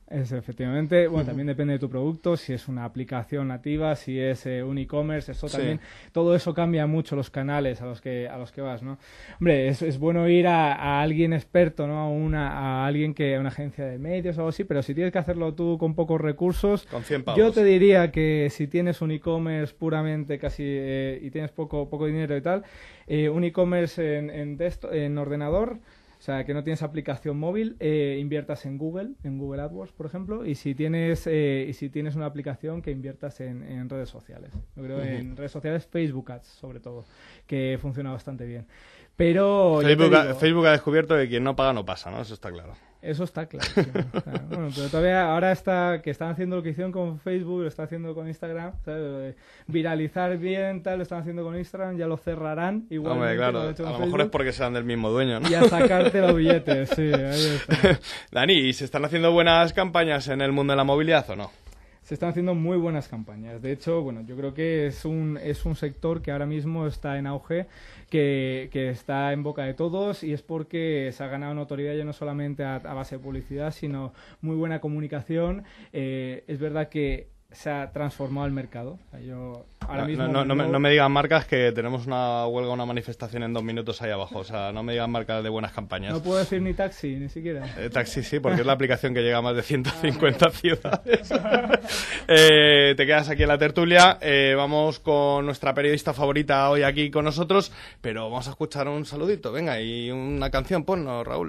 Efectivamente, bueno, también depende de tu producto, si es una aplicación nativa, si es un e-commerce, eso también, todo eso cambia mucho los canales a los que vas, ¿no? Hombre, es bueno ir a alguien experto, ¿no? A alguien a una agencia de medios o algo así, pero si tienes que hacerlo tú con pocos recursos, con 100 pavos. Yo te diría que si tienes un e-commerce puramente casi y tienes poco dinero y tal, un e-commerce en ordenador, o sea, que no tienes aplicación móvil, inviertas en Google AdWords, por ejemplo, y si tienes una aplicación, que inviertas en redes sociales. Yo creo en redes sociales, Facebook Ads, sobre todo, que funciona bastante bien. Pero Facebook ha descubierto que quien no paga no pasa, ¿no? Eso está claro. Eso está claro. Sí. O sea, bueno, pero todavía ahora que están haciendo lo que hicieron con Facebook, lo están haciendo con Instagram, ¿sabes? Viralizar bien, tal, lo están haciendo con Instagram, ya lo cerrarán igual. Hombre, claro, a lo mejor es porque sean del mismo dueño, ¿no? Y a sacarte los billetes, sí, ahí está. Dani, ¿y se están haciendo buenas campañas en el mundo de la movilidad o no? Se están haciendo muy buenas campañas. De hecho, bueno, yo creo que es un sector que ahora mismo está en auge, que está en boca de todos, y es porque se ha ganado notoriedad ya no solamente a base de publicidad, sino muy buena comunicación. Es verdad que se ha transformado el mercado. O sea, yo ahora mismo no me digan marcas, que tenemos una huelga, una manifestación en 2 minutos ahí abajo. O sea, no me digan marcas de buenas campañas. No puedo decir ni taxi, ni siquiera. Taxi sí, porque es la aplicación que llega a más de 150 ciudades. Te quedas aquí en la tertulia. Vamos con nuestra periodista favorita hoy aquí con nosotros, pero vamos a escuchar un saludito. Venga, y una canción, ponnos, Raúl.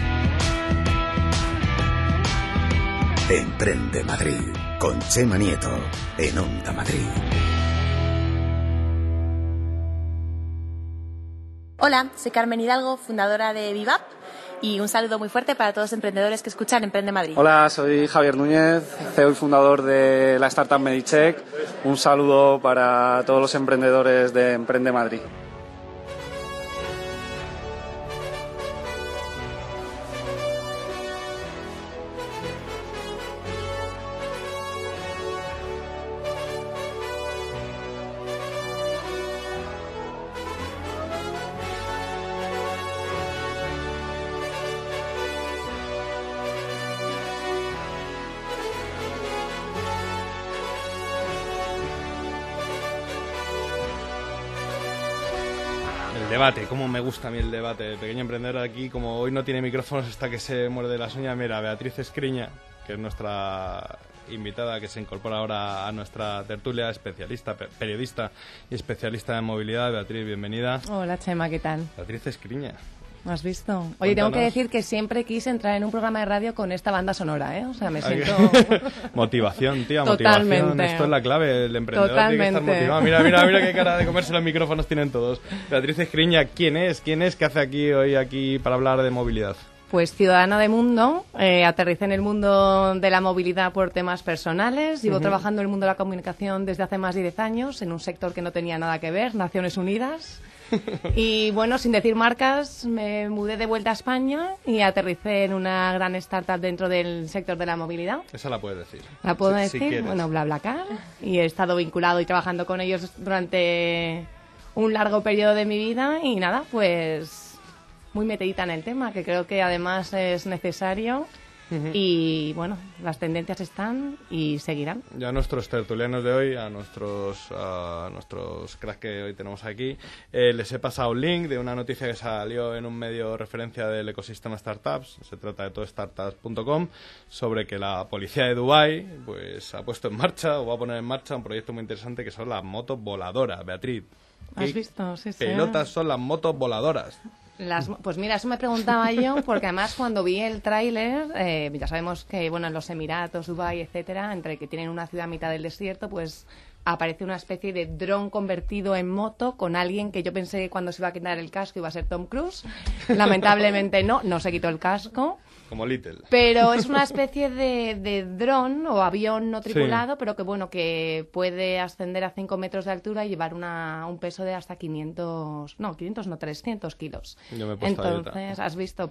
Emprende Madrid, con Chema Nieto, en Onda Madrid. Hola, soy Carmen Hidalgo, fundadora de Vivap, y un saludo muy fuerte para todos los emprendedores que escuchan Emprende Madrid. Hola, soy Javier Núñez, CEO y fundador de la startup Medicheck. Un saludo para todos los emprendedores de Emprende Madrid. Debate, cómo me gusta a mí el debate. El pequeño emprendedor aquí, como hoy no tiene micrófonos hasta que se muerde las uñas, mira, Beatriz Escriña, que es nuestra invitada que se incorpora ahora a nuestra tertulia, especialista, periodista y especialista en movilidad. Beatriz, bienvenida. Hola, Chema, ¿qué tal? Beatriz Escriña. ¿Me has visto? Oye, tengo que decir que siempre quise entrar en un programa de radio con esta banda sonora, ¿eh? O sea, me siento... Motivación, tía, Totalmente. motivación. Esto es la clave, el emprendedor Totalmente. tiene que estar motivado. Mira qué cara de comerse los micrófonos tienen todos. Beatriz Escriña, ¿quién es? ¿Qué hace hoy aquí para hablar de movilidad? Pues ciudadana de mundo, aterricé en el mundo de la movilidad por temas personales, llevo trabajando en el mundo de la comunicación desde hace más de 10 años, en un sector que no tenía nada que ver, Naciones Unidas. Y bueno, sin decir marcas, me mudé de vuelta a España y aterricé en una gran startup dentro del sector de la movilidad. Esa la puedes decir. ¿La puedo si decir? quieres. Bueno, BlaBlaCar. Y he estado vinculado y trabajando con ellos durante un largo periodo de mi vida y nada, pues muy metidita en el tema, que creo que además es necesario. Y bueno, las tendencias están y seguirán. Ya a nuestros tertulianos de hoy, a nuestros cracks que hoy tenemos aquí, les he pasado un link de una noticia que salió en un medio de referencia del ecosistema startups, se trata de todostartups.com, sobre que la policía de Dubái pues ha puesto en marcha o va a poner en marcha un proyecto muy interesante que son las motos voladoras. Beatriz, ¿has visto? Sí, sí. ¿qué pelotas son las motos voladoras? Pues mira, eso me preguntaba yo, porque además cuando vi el tráiler, ya sabemos que bueno, en los Emiratos, Dubái, etcétera, entre que tienen una ciudad a mitad del desierto, pues aparece una especie de dron convertido en moto con alguien que yo pensé que cuando se iba a quitar el casco iba a ser Tom Cruise. Lamentablemente no se quitó el casco. Como Little. Pero es una especie de dron o avión no tripulado, pero que bueno, que puede ascender a 5 metros de altura y llevar un peso de hasta 300 kilos. Yo me he puesto Entonces, has visto,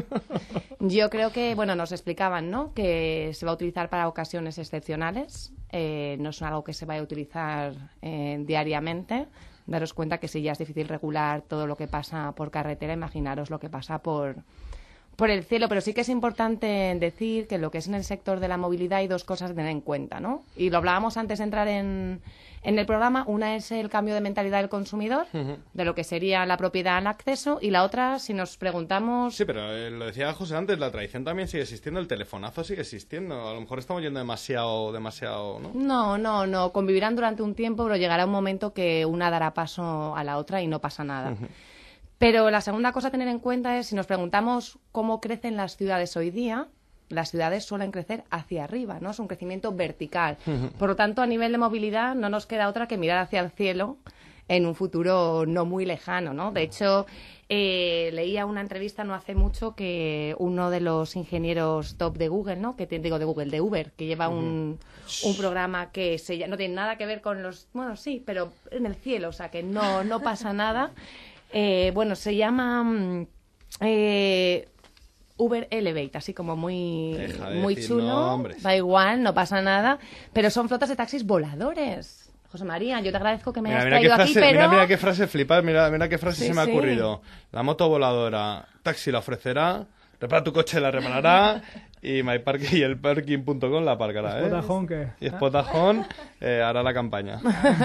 Yo creo que, bueno, nos explicaban, ¿no? Que se va a utilizar para ocasiones excepcionales, no es algo que se vaya a utilizar diariamente. Daros cuenta que si ya es difícil regular todo lo que pasa por carretera, imaginaros lo que pasa por por el cielo, pero sí que es importante decir que lo que es en el sector de la movilidad hay dos cosas a tener en cuenta, ¿no? Y lo hablábamos antes de entrar en el programa. Una es el cambio de mentalidad del consumidor, de lo que sería la propiedad al acceso, y la otra, si nos preguntamos... Sí, pero lo decía José antes, la tradición también sigue existiendo, el telefonazo sigue existiendo. A lo mejor estamos yendo demasiado, ¿no? No, convivirán durante un tiempo, pero llegará un momento que una dará paso a la otra y no pasa nada. Pero la segunda cosa a tener en cuenta es, si nos preguntamos cómo crecen las ciudades hoy día, las ciudades suelen crecer hacia arriba, ¿no? Es un crecimiento vertical. Por lo tanto, a nivel de movilidad no nos queda otra que mirar hacia el cielo en un futuro no muy lejano, ¿no? De hecho, leía una entrevista no hace mucho que uno de los ingenieros top de Google, ¿no? De Uber, que lleva un programa que no tiene nada que ver con los... Bueno, sí, pero en el cielo, o sea, que no pasa nada. Se llama Uber Elevate, así como muy chulo. Nombres. Da igual, no pasa nada. Pero son flotas de taxis voladores. José María, yo te agradezco que me hayas traído aquí, pero... Mira qué frase flipa, mira qué frase se me ha ocurrido. La moto voladora, taxi la ofrecerá, repara tu coche, la reparará, y MyParking y el parking.com la aparcará, ¿eh? ¿Spotahome qué? Y Spotahome hará la campaña.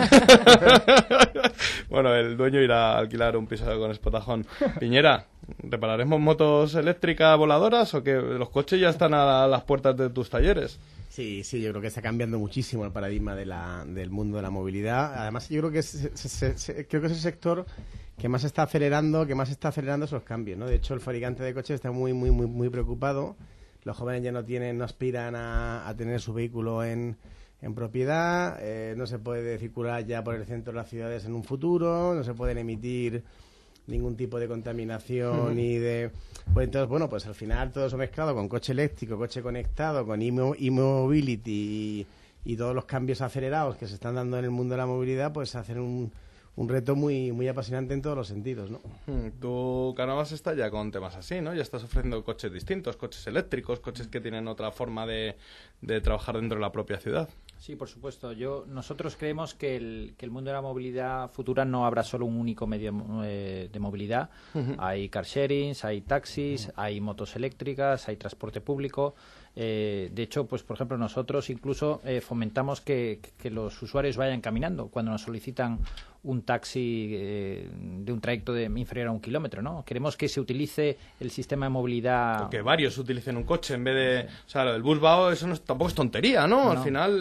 Bueno, el dueño irá a alquilar un piso con Spotahome. Piñera, ¿repararemos motos eléctricas voladoras o que los coches ya están a las puertas de tus talleres? Sí, yo creo que está cambiando muchísimo el paradigma del mundo de la movilidad. Además, yo creo que creo que es el sector que más está acelerando esos cambios, ¿no? De hecho, el fabricante de coches está muy preocupado. Los jóvenes ya no aspiran a tener su vehículo en propiedad, no se puede circular ya por el centro de las ciudades en un futuro, no se pueden emitir ningún tipo de contaminación ni de... Pues entonces, bueno, pues al final todo eso mezclado con coche eléctrico, coche conectado, con e-mobility y todos los cambios acelerados que se están dando en el mundo de la movilidad, pues hacen un reto muy apasionante en todos los sentidos, ¿no? Tú, Cánovas, está ya con temas así, ¿no? Ya estás ofreciendo coches distintos, coches eléctricos, coches que tienen otra forma de trabajar dentro de la propia ciudad. Sí, por supuesto. Nosotros creemos que el mundo de la movilidad futura no habrá solo un único medio de movilidad. Hay car sharings, hay taxis, hay motos eléctricas, hay transporte público. De hecho, pues por ejemplo, nosotros incluso fomentamos que los usuarios vayan caminando cuando nos solicitan un taxi de un trayecto inferior a 1 kilómetro, ¿no? Queremos que se utilice el sistema de movilidad... O que varios utilicen un coche en vez de... O sea, lo del bus BAO, eso tampoco es tontería, ¿no? Al final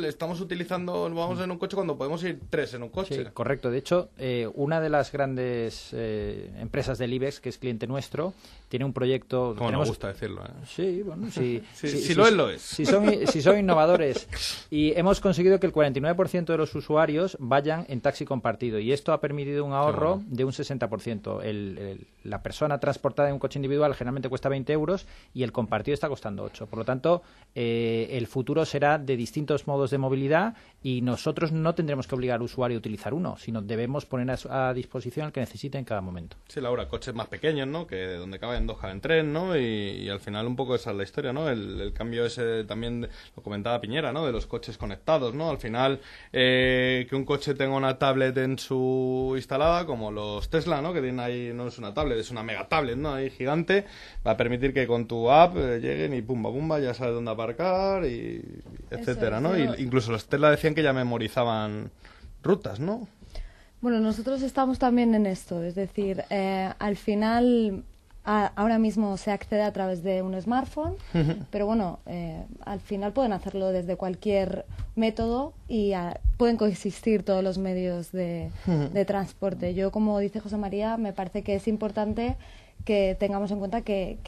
vamos en un coche cuando podemos ir 3 en un coche. Sí, correcto. De hecho, una de las grandes empresas del IBEX, que es cliente nuestro, tiene un proyecto... Como nos gusta decirlo, ¿eh? Sí, bueno, sí. Si lo es. Si son innovadores. Y hemos conseguido que el 49% de los usuarios vayan en taxi compartido. Y esto ha permitido un ahorro de un 60%. La persona transportada en un coche individual generalmente cuesta 20 euros y el compartido está costando 8. Por lo tanto, el futuro será de distintos modos de movilidad y nosotros no tendremos que obligar al usuario a utilizar uno, sino debemos poner a disposición el que necesite en cada momento. Sí, Laura, coches más pequeños, ¿no? Que donde caben 2 caben 3, ¿no? Y al final un poco esa es la historia, ¿no? El cambio ese también lo comentaba Piñera, ¿no? De los coches conectados, ¿no? Al final, que un coche tenga una tablet en su instalada, como los Tesla, ¿no? Que tienen ahí, no es una tablet, es una mega tablet, ¿no? Ahí gigante, va a permitir que con tu app lleguen y pumba, ya sabes dónde aparcar y etcétera, ¿no? Y incluso los Tesla decían que ya memorizaban rutas, ¿no? Bueno, nosotros estamos también en esto, es decir, al final... Ahora mismo se accede a través de un smartphone, pero bueno, al final pueden hacerlo desde cualquier método y pueden coexistir todos los medios de transporte. Yo, como dice José María, me parece que es importante que tengamos en cuenta que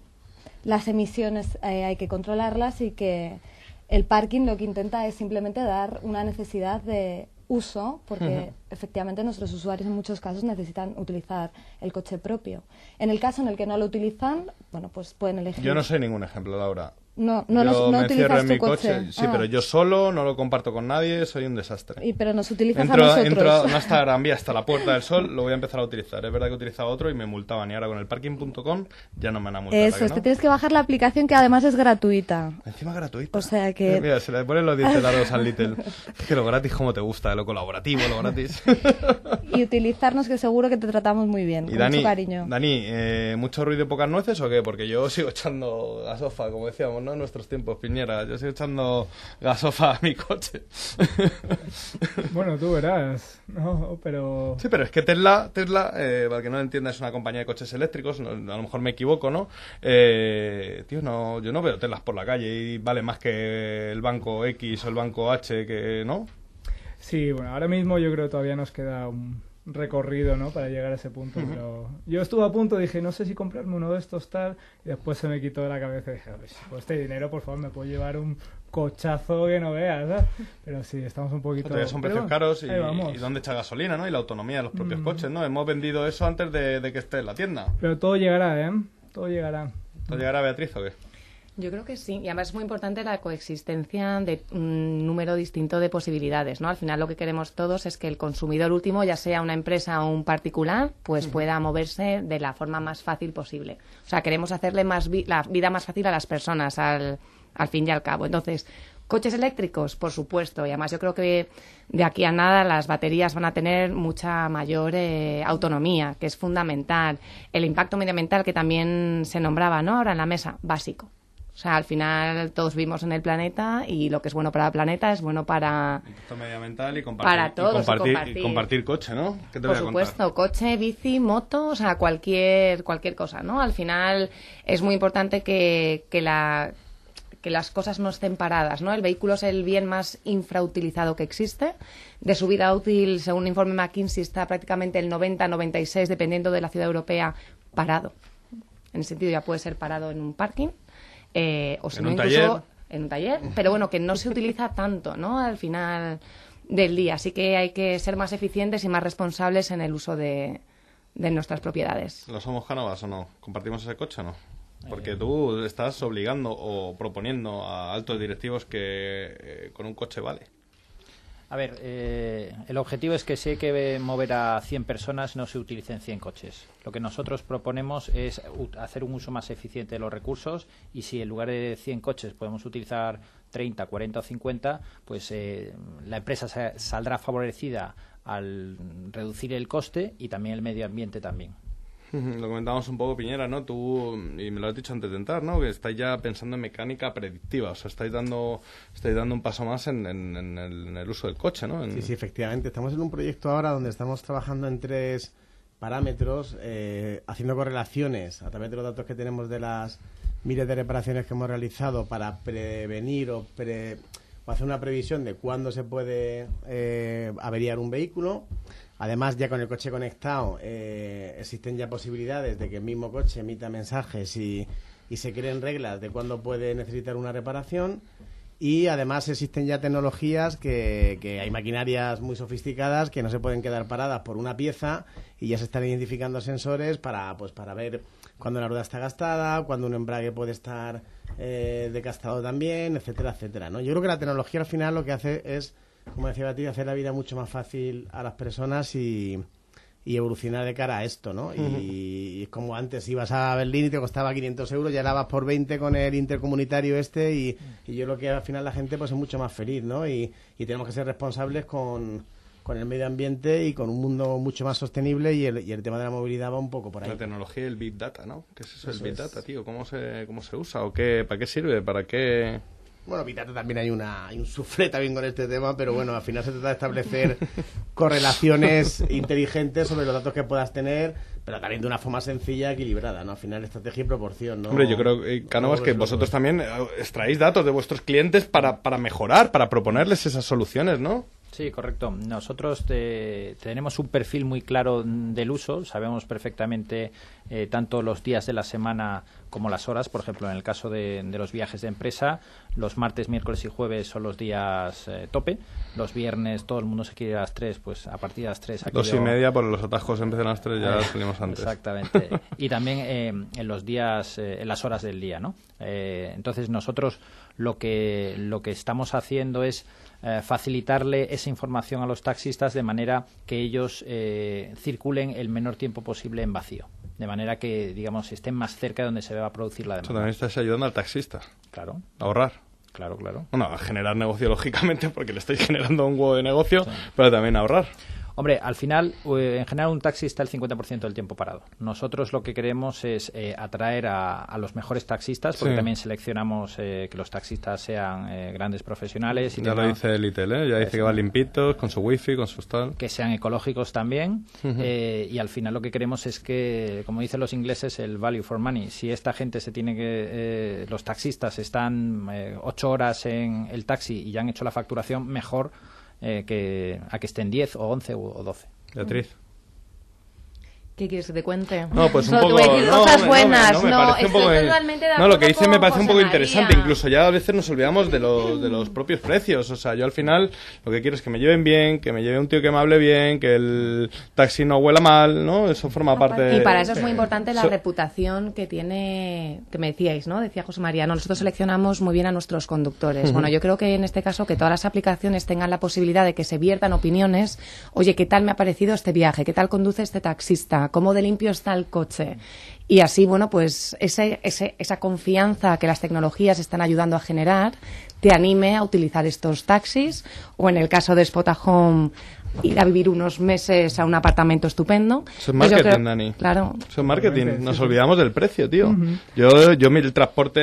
las emisiones hay que controlarlas y que el parking lo que intenta es simplemente dar una necesidad de uso, porque efectivamente nuestros usuarios en muchos casos necesitan utilizar el coche propio. En el caso en el que no lo utilizan, bueno, pues pueden elegir. Yo no sé ningún ejemplo, Laura. No me encierro utilizas en tu mi coche. Sí, pero yo solo, no lo comparto con nadie, soy un desastre. Pero nos utilizas a nosotros. Entro no hasta Gran Vía, hasta la Puerta del Sol, lo voy a empezar a utilizar. Es verdad que utilizaba otro y me multaban. Y ahora con el parking.com ya no me van a multar. Eso, te tienes que bajar la aplicación, que además es gratuita. Encima gratuita. O sea que... Mira, se le ponen los dientes largos al Little. Es que lo gratis, ¿cómo te gusta? Lo colaborativo, lo gratis. Y utilizarnos, que seguro que te tratamos muy bien, con mucho cariño. Dani, ¿mucho ruido y pocas nueces o qué? Porque yo sigo echando gasofa, como decíamos, ¿no? En nuestros tiempos, Piñera. Yo sigo echando gasofa a mi coche. Bueno, tú verás, ¿no? Pero... Sí, pero es que Tesla, para que no lo entienda, es una compañía de coches eléctricos, a lo mejor me equivoco, ¿no? Tío, no, yo no veo Teslas por la calle y vale más que el banco X o el banco H, que ¿no? Sí, bueno, ahora mismo yo creo que todavía nos queda un recorrido, ¿no?, para llegar a ese punto, pero yo estuve a punto, dije, no sé si comprarme uno de estos tal, y después se me quitó de la cabeza y dije, pues este dinero, por favor, me puedo llevar un cochazo que no veas, ¿sabes? Pero sí, estamos un poquito... Todavía son precios caros y dónde echa gasolina, ¿no? Y la autonomía de los propios coches, ¿no? Hemos vendido eso antes de que esté en la tienda. Pero todo llegará, ¿eh? Todo llegará. ¿Todo llegará, Beatriz, o qué? Yo creo que sí, y además es muy importante la coexistencia de un número distinto de posibilidades, ¿no? Al final lo que queremos todos es que el consumidor último, ya sea una empresa o un particular, pues pueda moverse de la forma más fácil posible. O sea, queremos hacerle la vida más fácil a las personas, al fin y al cabo. Entonces, coches eléctricos, por supuesto, y además yo creo que de aquí a nada las baterías van a tener mucha mayor autonomía, que es fundamental. El impacto medioambiental, que también se nombraba, ¿no?, ahora en la mesa, básico. O sea, al final todos vivimos en el planeta y lo que es bueno para el planeta es bueno para... Impacto medioambiental y compartir, para todos, y compartir coche, ¿no? ¿Qué te Por voy a supuesto, contar? coche, bici, moto, o sea, cualquier cosa, ¿no? Al final es muy importante que las cosas no estén paradas, ¿no? El vehículo es el bien más infrautilizado que existe. De su vida útil, según un informe McKinsey, está prácticamente el 90-96, dependiendo de la ciudad europea, parado. En ese sentido, ya puede ser parado en un parking. O si no, incluso en un taller, pero bueno, que no se utiliza tanto, ¿no?, al final del día, así que hay que ser más eficientes y más responsables en el uso de nuestras propiedades. ¿Lo somos Cánovas o no? ¿Compartimos ese coche o no? Porque tú estás obligando o proponiendo a altos directivos que con un coche vale. A ver, el objetivo es que si hay que mover a 100 personas no se utilicen 100 coches. Lo que nosotros proponemos es hacer un uso más eficiente de los recursos y si en lugar de 100 coches podemos utilizar 30, 40 o 50, pues la empresa saldrá favorecida al reducir el coste y también el medio ambiente también. Lo comentábamos un poco, Piñera, ¿no? Tú, y me lo has dicho antes de entrar, ¿no?, que estáis ya pensando en mecánica predictiva, o sea, estáis dando un paso más en el uso del coche, ¿no? Sí, efectivamente. Estamos en un proyecto ahora donde estamos trabajando en 3 parámetros, haciendo correlaciones a través de los datos que tenemos de las miles de reparaciones que hemos realizado para prevenir o hacer una previsión de cuándo se puede averiar un vehículo. Además, ya con el coche conectado existen ya posibilidades de que el mismo coche emita mensajes y se creen reglas de cuándo puede necesitar una reparación. Y además existen ya tecnologías que hay maquinarias muy sofisticadas que no se pueden quedar paradas por una pieza y ya se están identificando sensores para ver cuándo la rueda está gastada, cuándo un embrague puede estar desgastado también, etcétera, etcétera, ¿no? Yo creo que la tecnología al final lo que hace es, como decía Beatriz, hacer la vida mucho más fácil a las personas y evolucionar de cara a esto, ¿no? Y es como antes, ibas a Berlín y te costaba 500 euros, ya ahora vas por 20 con el intercomunitario y yo creo que al final la gente pues es mucho más feliz, ¿no? Y tenemos que ser responsables con el medio ambiente y con un mundo mucho más sostenible y el tema de la movilidad va un poco por ahí. La tecnología y el Big Data, ¿no? ¿Qué es eso, el Eso Big es. Data, tío? ¿Cómo se usa? ¿O qué? ¿Para qué sirve? ¿Para qué...? Bueno, Big Data también hay un suflé también con este tema, pero bueno, al final se trata de establecer correlaciones inteligentes sobre los datos que puedas tener, pero también de una forma sencilla, equilibrada, ¿no? Al final, estrategia y proporción, ¿no? Hombre, yo creo, Cánovas, que vosotros también extraéis datos de vuestros clientes para mejorar, para proponerles esas soluciones, ¿no? Sí, correcto. Nosotros tenemos un perfil muy claro del uso. Sabemos perfectamente tanto los días de la semana como las horas. Por ejemplo, en el caso de los viajes de empresa, los martes, miércoles y jueves son los días tope. Los viernes todo el mundo se quiere ir a las 3, pues a partir de las 3. 2:30, por los atajos empiezan a las 3, ya salimos antes. Exactamente. Y también en los días, en las horas del día, ¿no? Entonces nosotros lo que estamos haciendo es facilitarle esa información a los taxistas de manera que ellos circulen el menor tiempo posible en vacío, de manera que, digamos, estén más cerca de donde se va a producir la demanda. Eso también estás ayudando al taxista. Claro. A ahorrar. Claro. Bueno, a generar negocio, lógicamente, porque le estáis generando un huevo de negocio, sí. Pero también a ahorrar. Hombre, al final, en general, un taxi está el 50% del tiempo parado. Nosotros lo que queremos es atraer a los mejores taxistas, porque también seleccionamos que los taxistas sean grandes profesionales. Y ya lo dice el ITEL, ya dice que van limpitos, con su wifi, con sus tal. Que sean ecológicos también. Y al final lo que queremos es que, como dicen los ingleses, el value for money. Si esta gente los taxistas están 8 horas en el taxi y ya han hecho la facturación, mejor que estén 10 o 11 o 12. Beatriz. ¿Qué quieres que te cuente? No, pues un Solo poco... te voy a decir cosas buenas. Estoy totalmente de acuerdo. lo que dice me parece un poco José interesante. María. Incluso ya a veces nos olvidamos de los propios precios. O sea, yo al final lo que quiero es que me lleven bien, que me lleve un tío que me hable bien, que el taxi no huela mal, ¿no? Eso forma parte... Y para eso es muy importante la reputación que tiene, que me decíais, ¿no? Decía José María, nosotros seleccionamos muy bien a nuestros conductores. Bueno, yo creo que en este caso que todas las aplicaciones tengan la posibilidad de que se viertan opiniones. Oye, ¿qué tal me ha parecido este viaje? ¿Qué tal conduce este taxista? ¿Cómo de limpio está el coche? Y así, bueno, pues esa confianza que las tecnologías están ayudando a generar te anime a utilizar estos taxis, o en el caso de Spotahome, ir a vivir unos meses a un apartamento estupendo. Eso es marketing, Dani. Claro. Eso es marketing. Nos olvidamos del precio, tío. Yo el transporte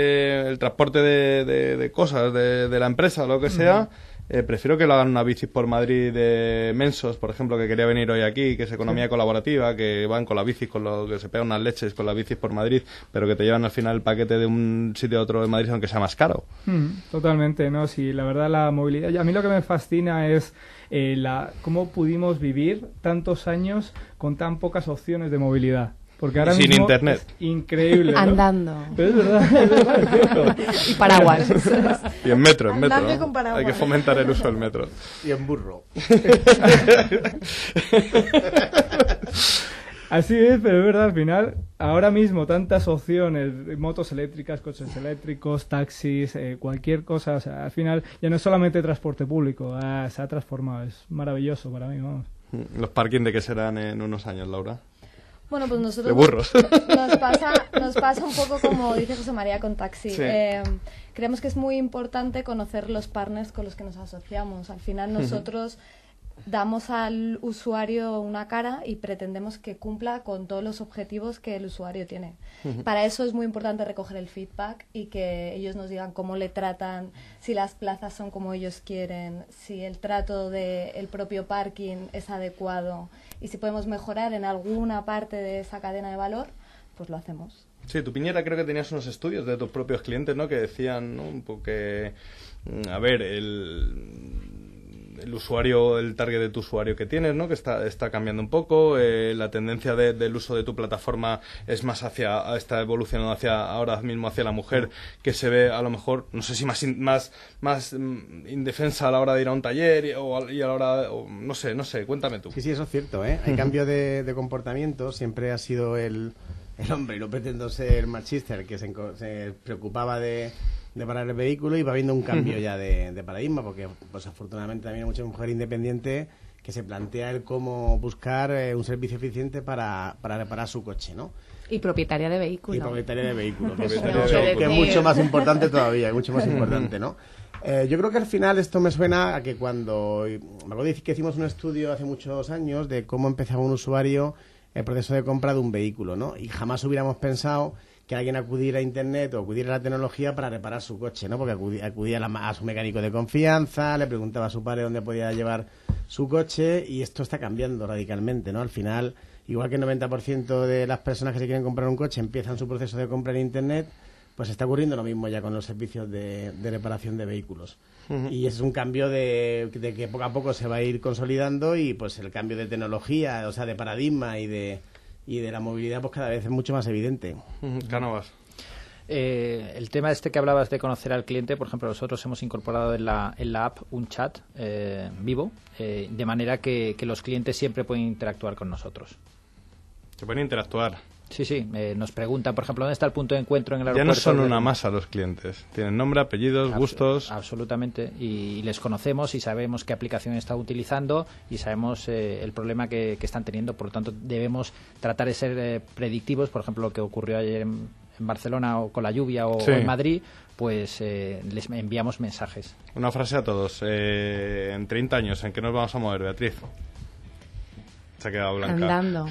de cosas de la empresa o lo que sea, prefiero que lo hagan una bici por Madrid de Mensos, por ejemplo, que quería venir hoy aquí, que es economía colaborativa, que van con la bici, con lo que se pegan unas leches con las bicis por Madrid, pero que te llevan al final el paquete de un sitio a otro de Madrid, aunque sea más caro. Totalmente, ¿no? Sí, la verdad, la movilidad. Y a mí lo que me fascina es cómo pudimos vivir tantos años con tan pocas opciones de movilidad. Porque ahora sin mismo internet. Es increíble, ¿no? Andando. Pero es verdad. Y paraguas. Y en metro, Andando ¿no? y con paraguas. Hay que fomentar el uso del metro. Y en burro. Así es, pero es verdad, al final, ahora mismo tantas opciones, motos eléctricas, coches eléctricos, taxis, cualquier cosa, o sea, al final ya no es solamente transporte público, se ha transformado, es maravilloso para mí, vamos. ¿Los parking de qué serán en unos años, Laura? Bueno, pues nosotros de burros. Nos pasa un poco como dice José María con taxi. Sí. Creemos que es muy importante conocer los partners con los que nos asociamos. Al final nosotros damos al usuario una cara y pretendemos que cumpla con todos los objetivos que el usuario tiene. Para eso es muy importante recoger el feedback y que ellos nos digan cómo le tratan, si las plazas son como ellos quieren, si el trato del propio parking es adecuado y si podemos mejorar en alguna parte de esa cadena de valor, pues lo hacemos. Sí, tú, Piñera, creo que tenías unos estudios de tus propios clientes, ¿no? Que decían, ¿no? Un poco que, a ver, el usuario, el target de tu usuario que tienes, ¿no? Que está cambiando un poco, la tendencia del uso de tu plataforma es más está evolucionando ahora mismo hacia la mujer, que se ve a lo mejor, no sé si más indefensa a la hora de ir a un taller y a la hora, no sé, cuéntame tú. Sí, eso es cierto, ¿eh? Hay cambio de comportamiento, siempre ha sido el hombre, y no pretendo ser machista, el que se preocupaba de parar el vehículo, y va habiendo un cambio ya de paradigma, porque pues afortunadamente también hay mucha mujer independiente que se plantea el cómo buscar un servicio eficiente para reparar su coche, ¿no? Y propietaria de vehículo. Y propietaria de vehículo, que que es mucho más importante todavía, mucho más importante, ¿no? Yo creo que al final esto me suena a que cuando... Me acuerdo de decir que hicimos un estudio hace muchos años de cómo empezaba un usuario el proceso de compra de un vehículo, ¿no? Y jamás hubiéramos pensado que alguien acudiera a Internet o acudiera a la tecnología para reparar su coche, ¿no? Porque acudía a su mecánico de confianza, le preguntaba a su padre dónde podía llevar su coche, y esto está cambiando radicalmente, ¿no? Al final, igual que el 90% de las personas que se quieren comprar un coche empiezan su proceso de compra en Internet, pues está ocurriendo lo mismo ya con los servicios de reparación de vehículos. Y es un cambio de que poco a poco se va a ir consolidando, y pues el cambio de tecnología, o sea, de paradigma y de la movilidad, pues cada vez es mucho más evidente. Cánovas. El tema que hablabas de conocer al cliente, por ejemplo, nosotros hemos incorporado en la app un chat vivo, de manera que los clientes siempre pueden interactuar con nosotros. Se pueden interactuar. Sí, nos preguntan, por ejemplo, ¿dónde está el punto de encuentro en el aeropuerto? Ya no son una masa los clientes. Tienen nombre, apellidos, gustos. Absolutamente. Y les conocemos y sabemos qué aplicación están utilizando y sabemos el problema que están teniendo. Por lo tanto, debemos tratar de ser predictivos. Por ejemplo, lo que ocurrió ayer en Barcelona o con la lluvia o en Madrid, pues les enviamos mensajes. Una frase a todos. En 30 años, ¿en qué nos vamos a mover, Beatriz? Se ha quedado blanca. Andando.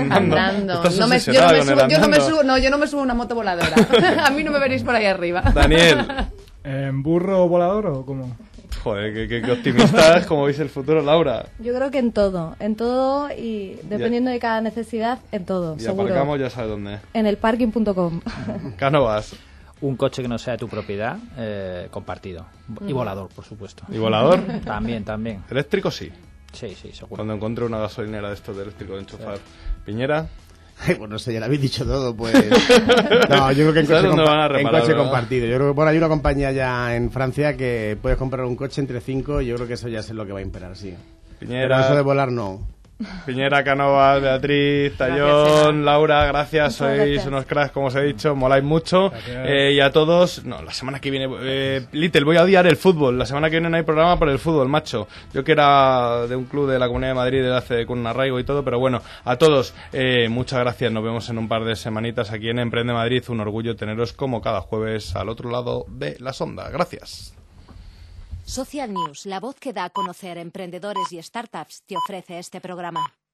Yo no me subo a una moto voladora. A mí no me veréis por ahí arriba. Daniel. ¿En burro volador o cómo? Joder, qué optimista es, como veis el futuro, Laura. Yo creo que en todo y dependiendo de cada necesidad, en todo, y seguro. Aparcamos, ya sabes dónde. En el parking.com. Cánovas. Un coche que no sea de tu propiedad, compartido. Y volador, por supuesto. ¿Y volador? También. ¿Eléctrico sí? Sí, seguro. Cuando encontré una gasolinera de estos de eléctrico de enchufar. Sí. ¿Piñera? Bueno, no sé, ya lo habéis dicho todo, pues... No, yo creo que en coche compartido. Yo creo que hay una compañía ya en Francia que puedes comprar un coche entre 5, y yo creo que eso ya es lo que va a imperar, sí. Piñera... Pero eso de volar, no. Piñera, Cánovas, Beatriz, Tallón, Laura, gracias, sois unos cracks, como os he dicho, moláis mucho. Y a todos, la semana que viene, Little, voy a odiar el fútbol. La semana que viene no hay programa por el fútbol, macho. Yo que era de un club de la Comunidad de Madrid desde hace con un arraigo y todo, pero bueno, a todos, muchas gracias. Nos vemos en un par de semanitas aquí en Emprende Madrid. Un orgullo teneros como cada jueves al otro lado de las ondas. Gracias. Social News, la voz que da a conocer emprendedores y startups, te ofrece este programa.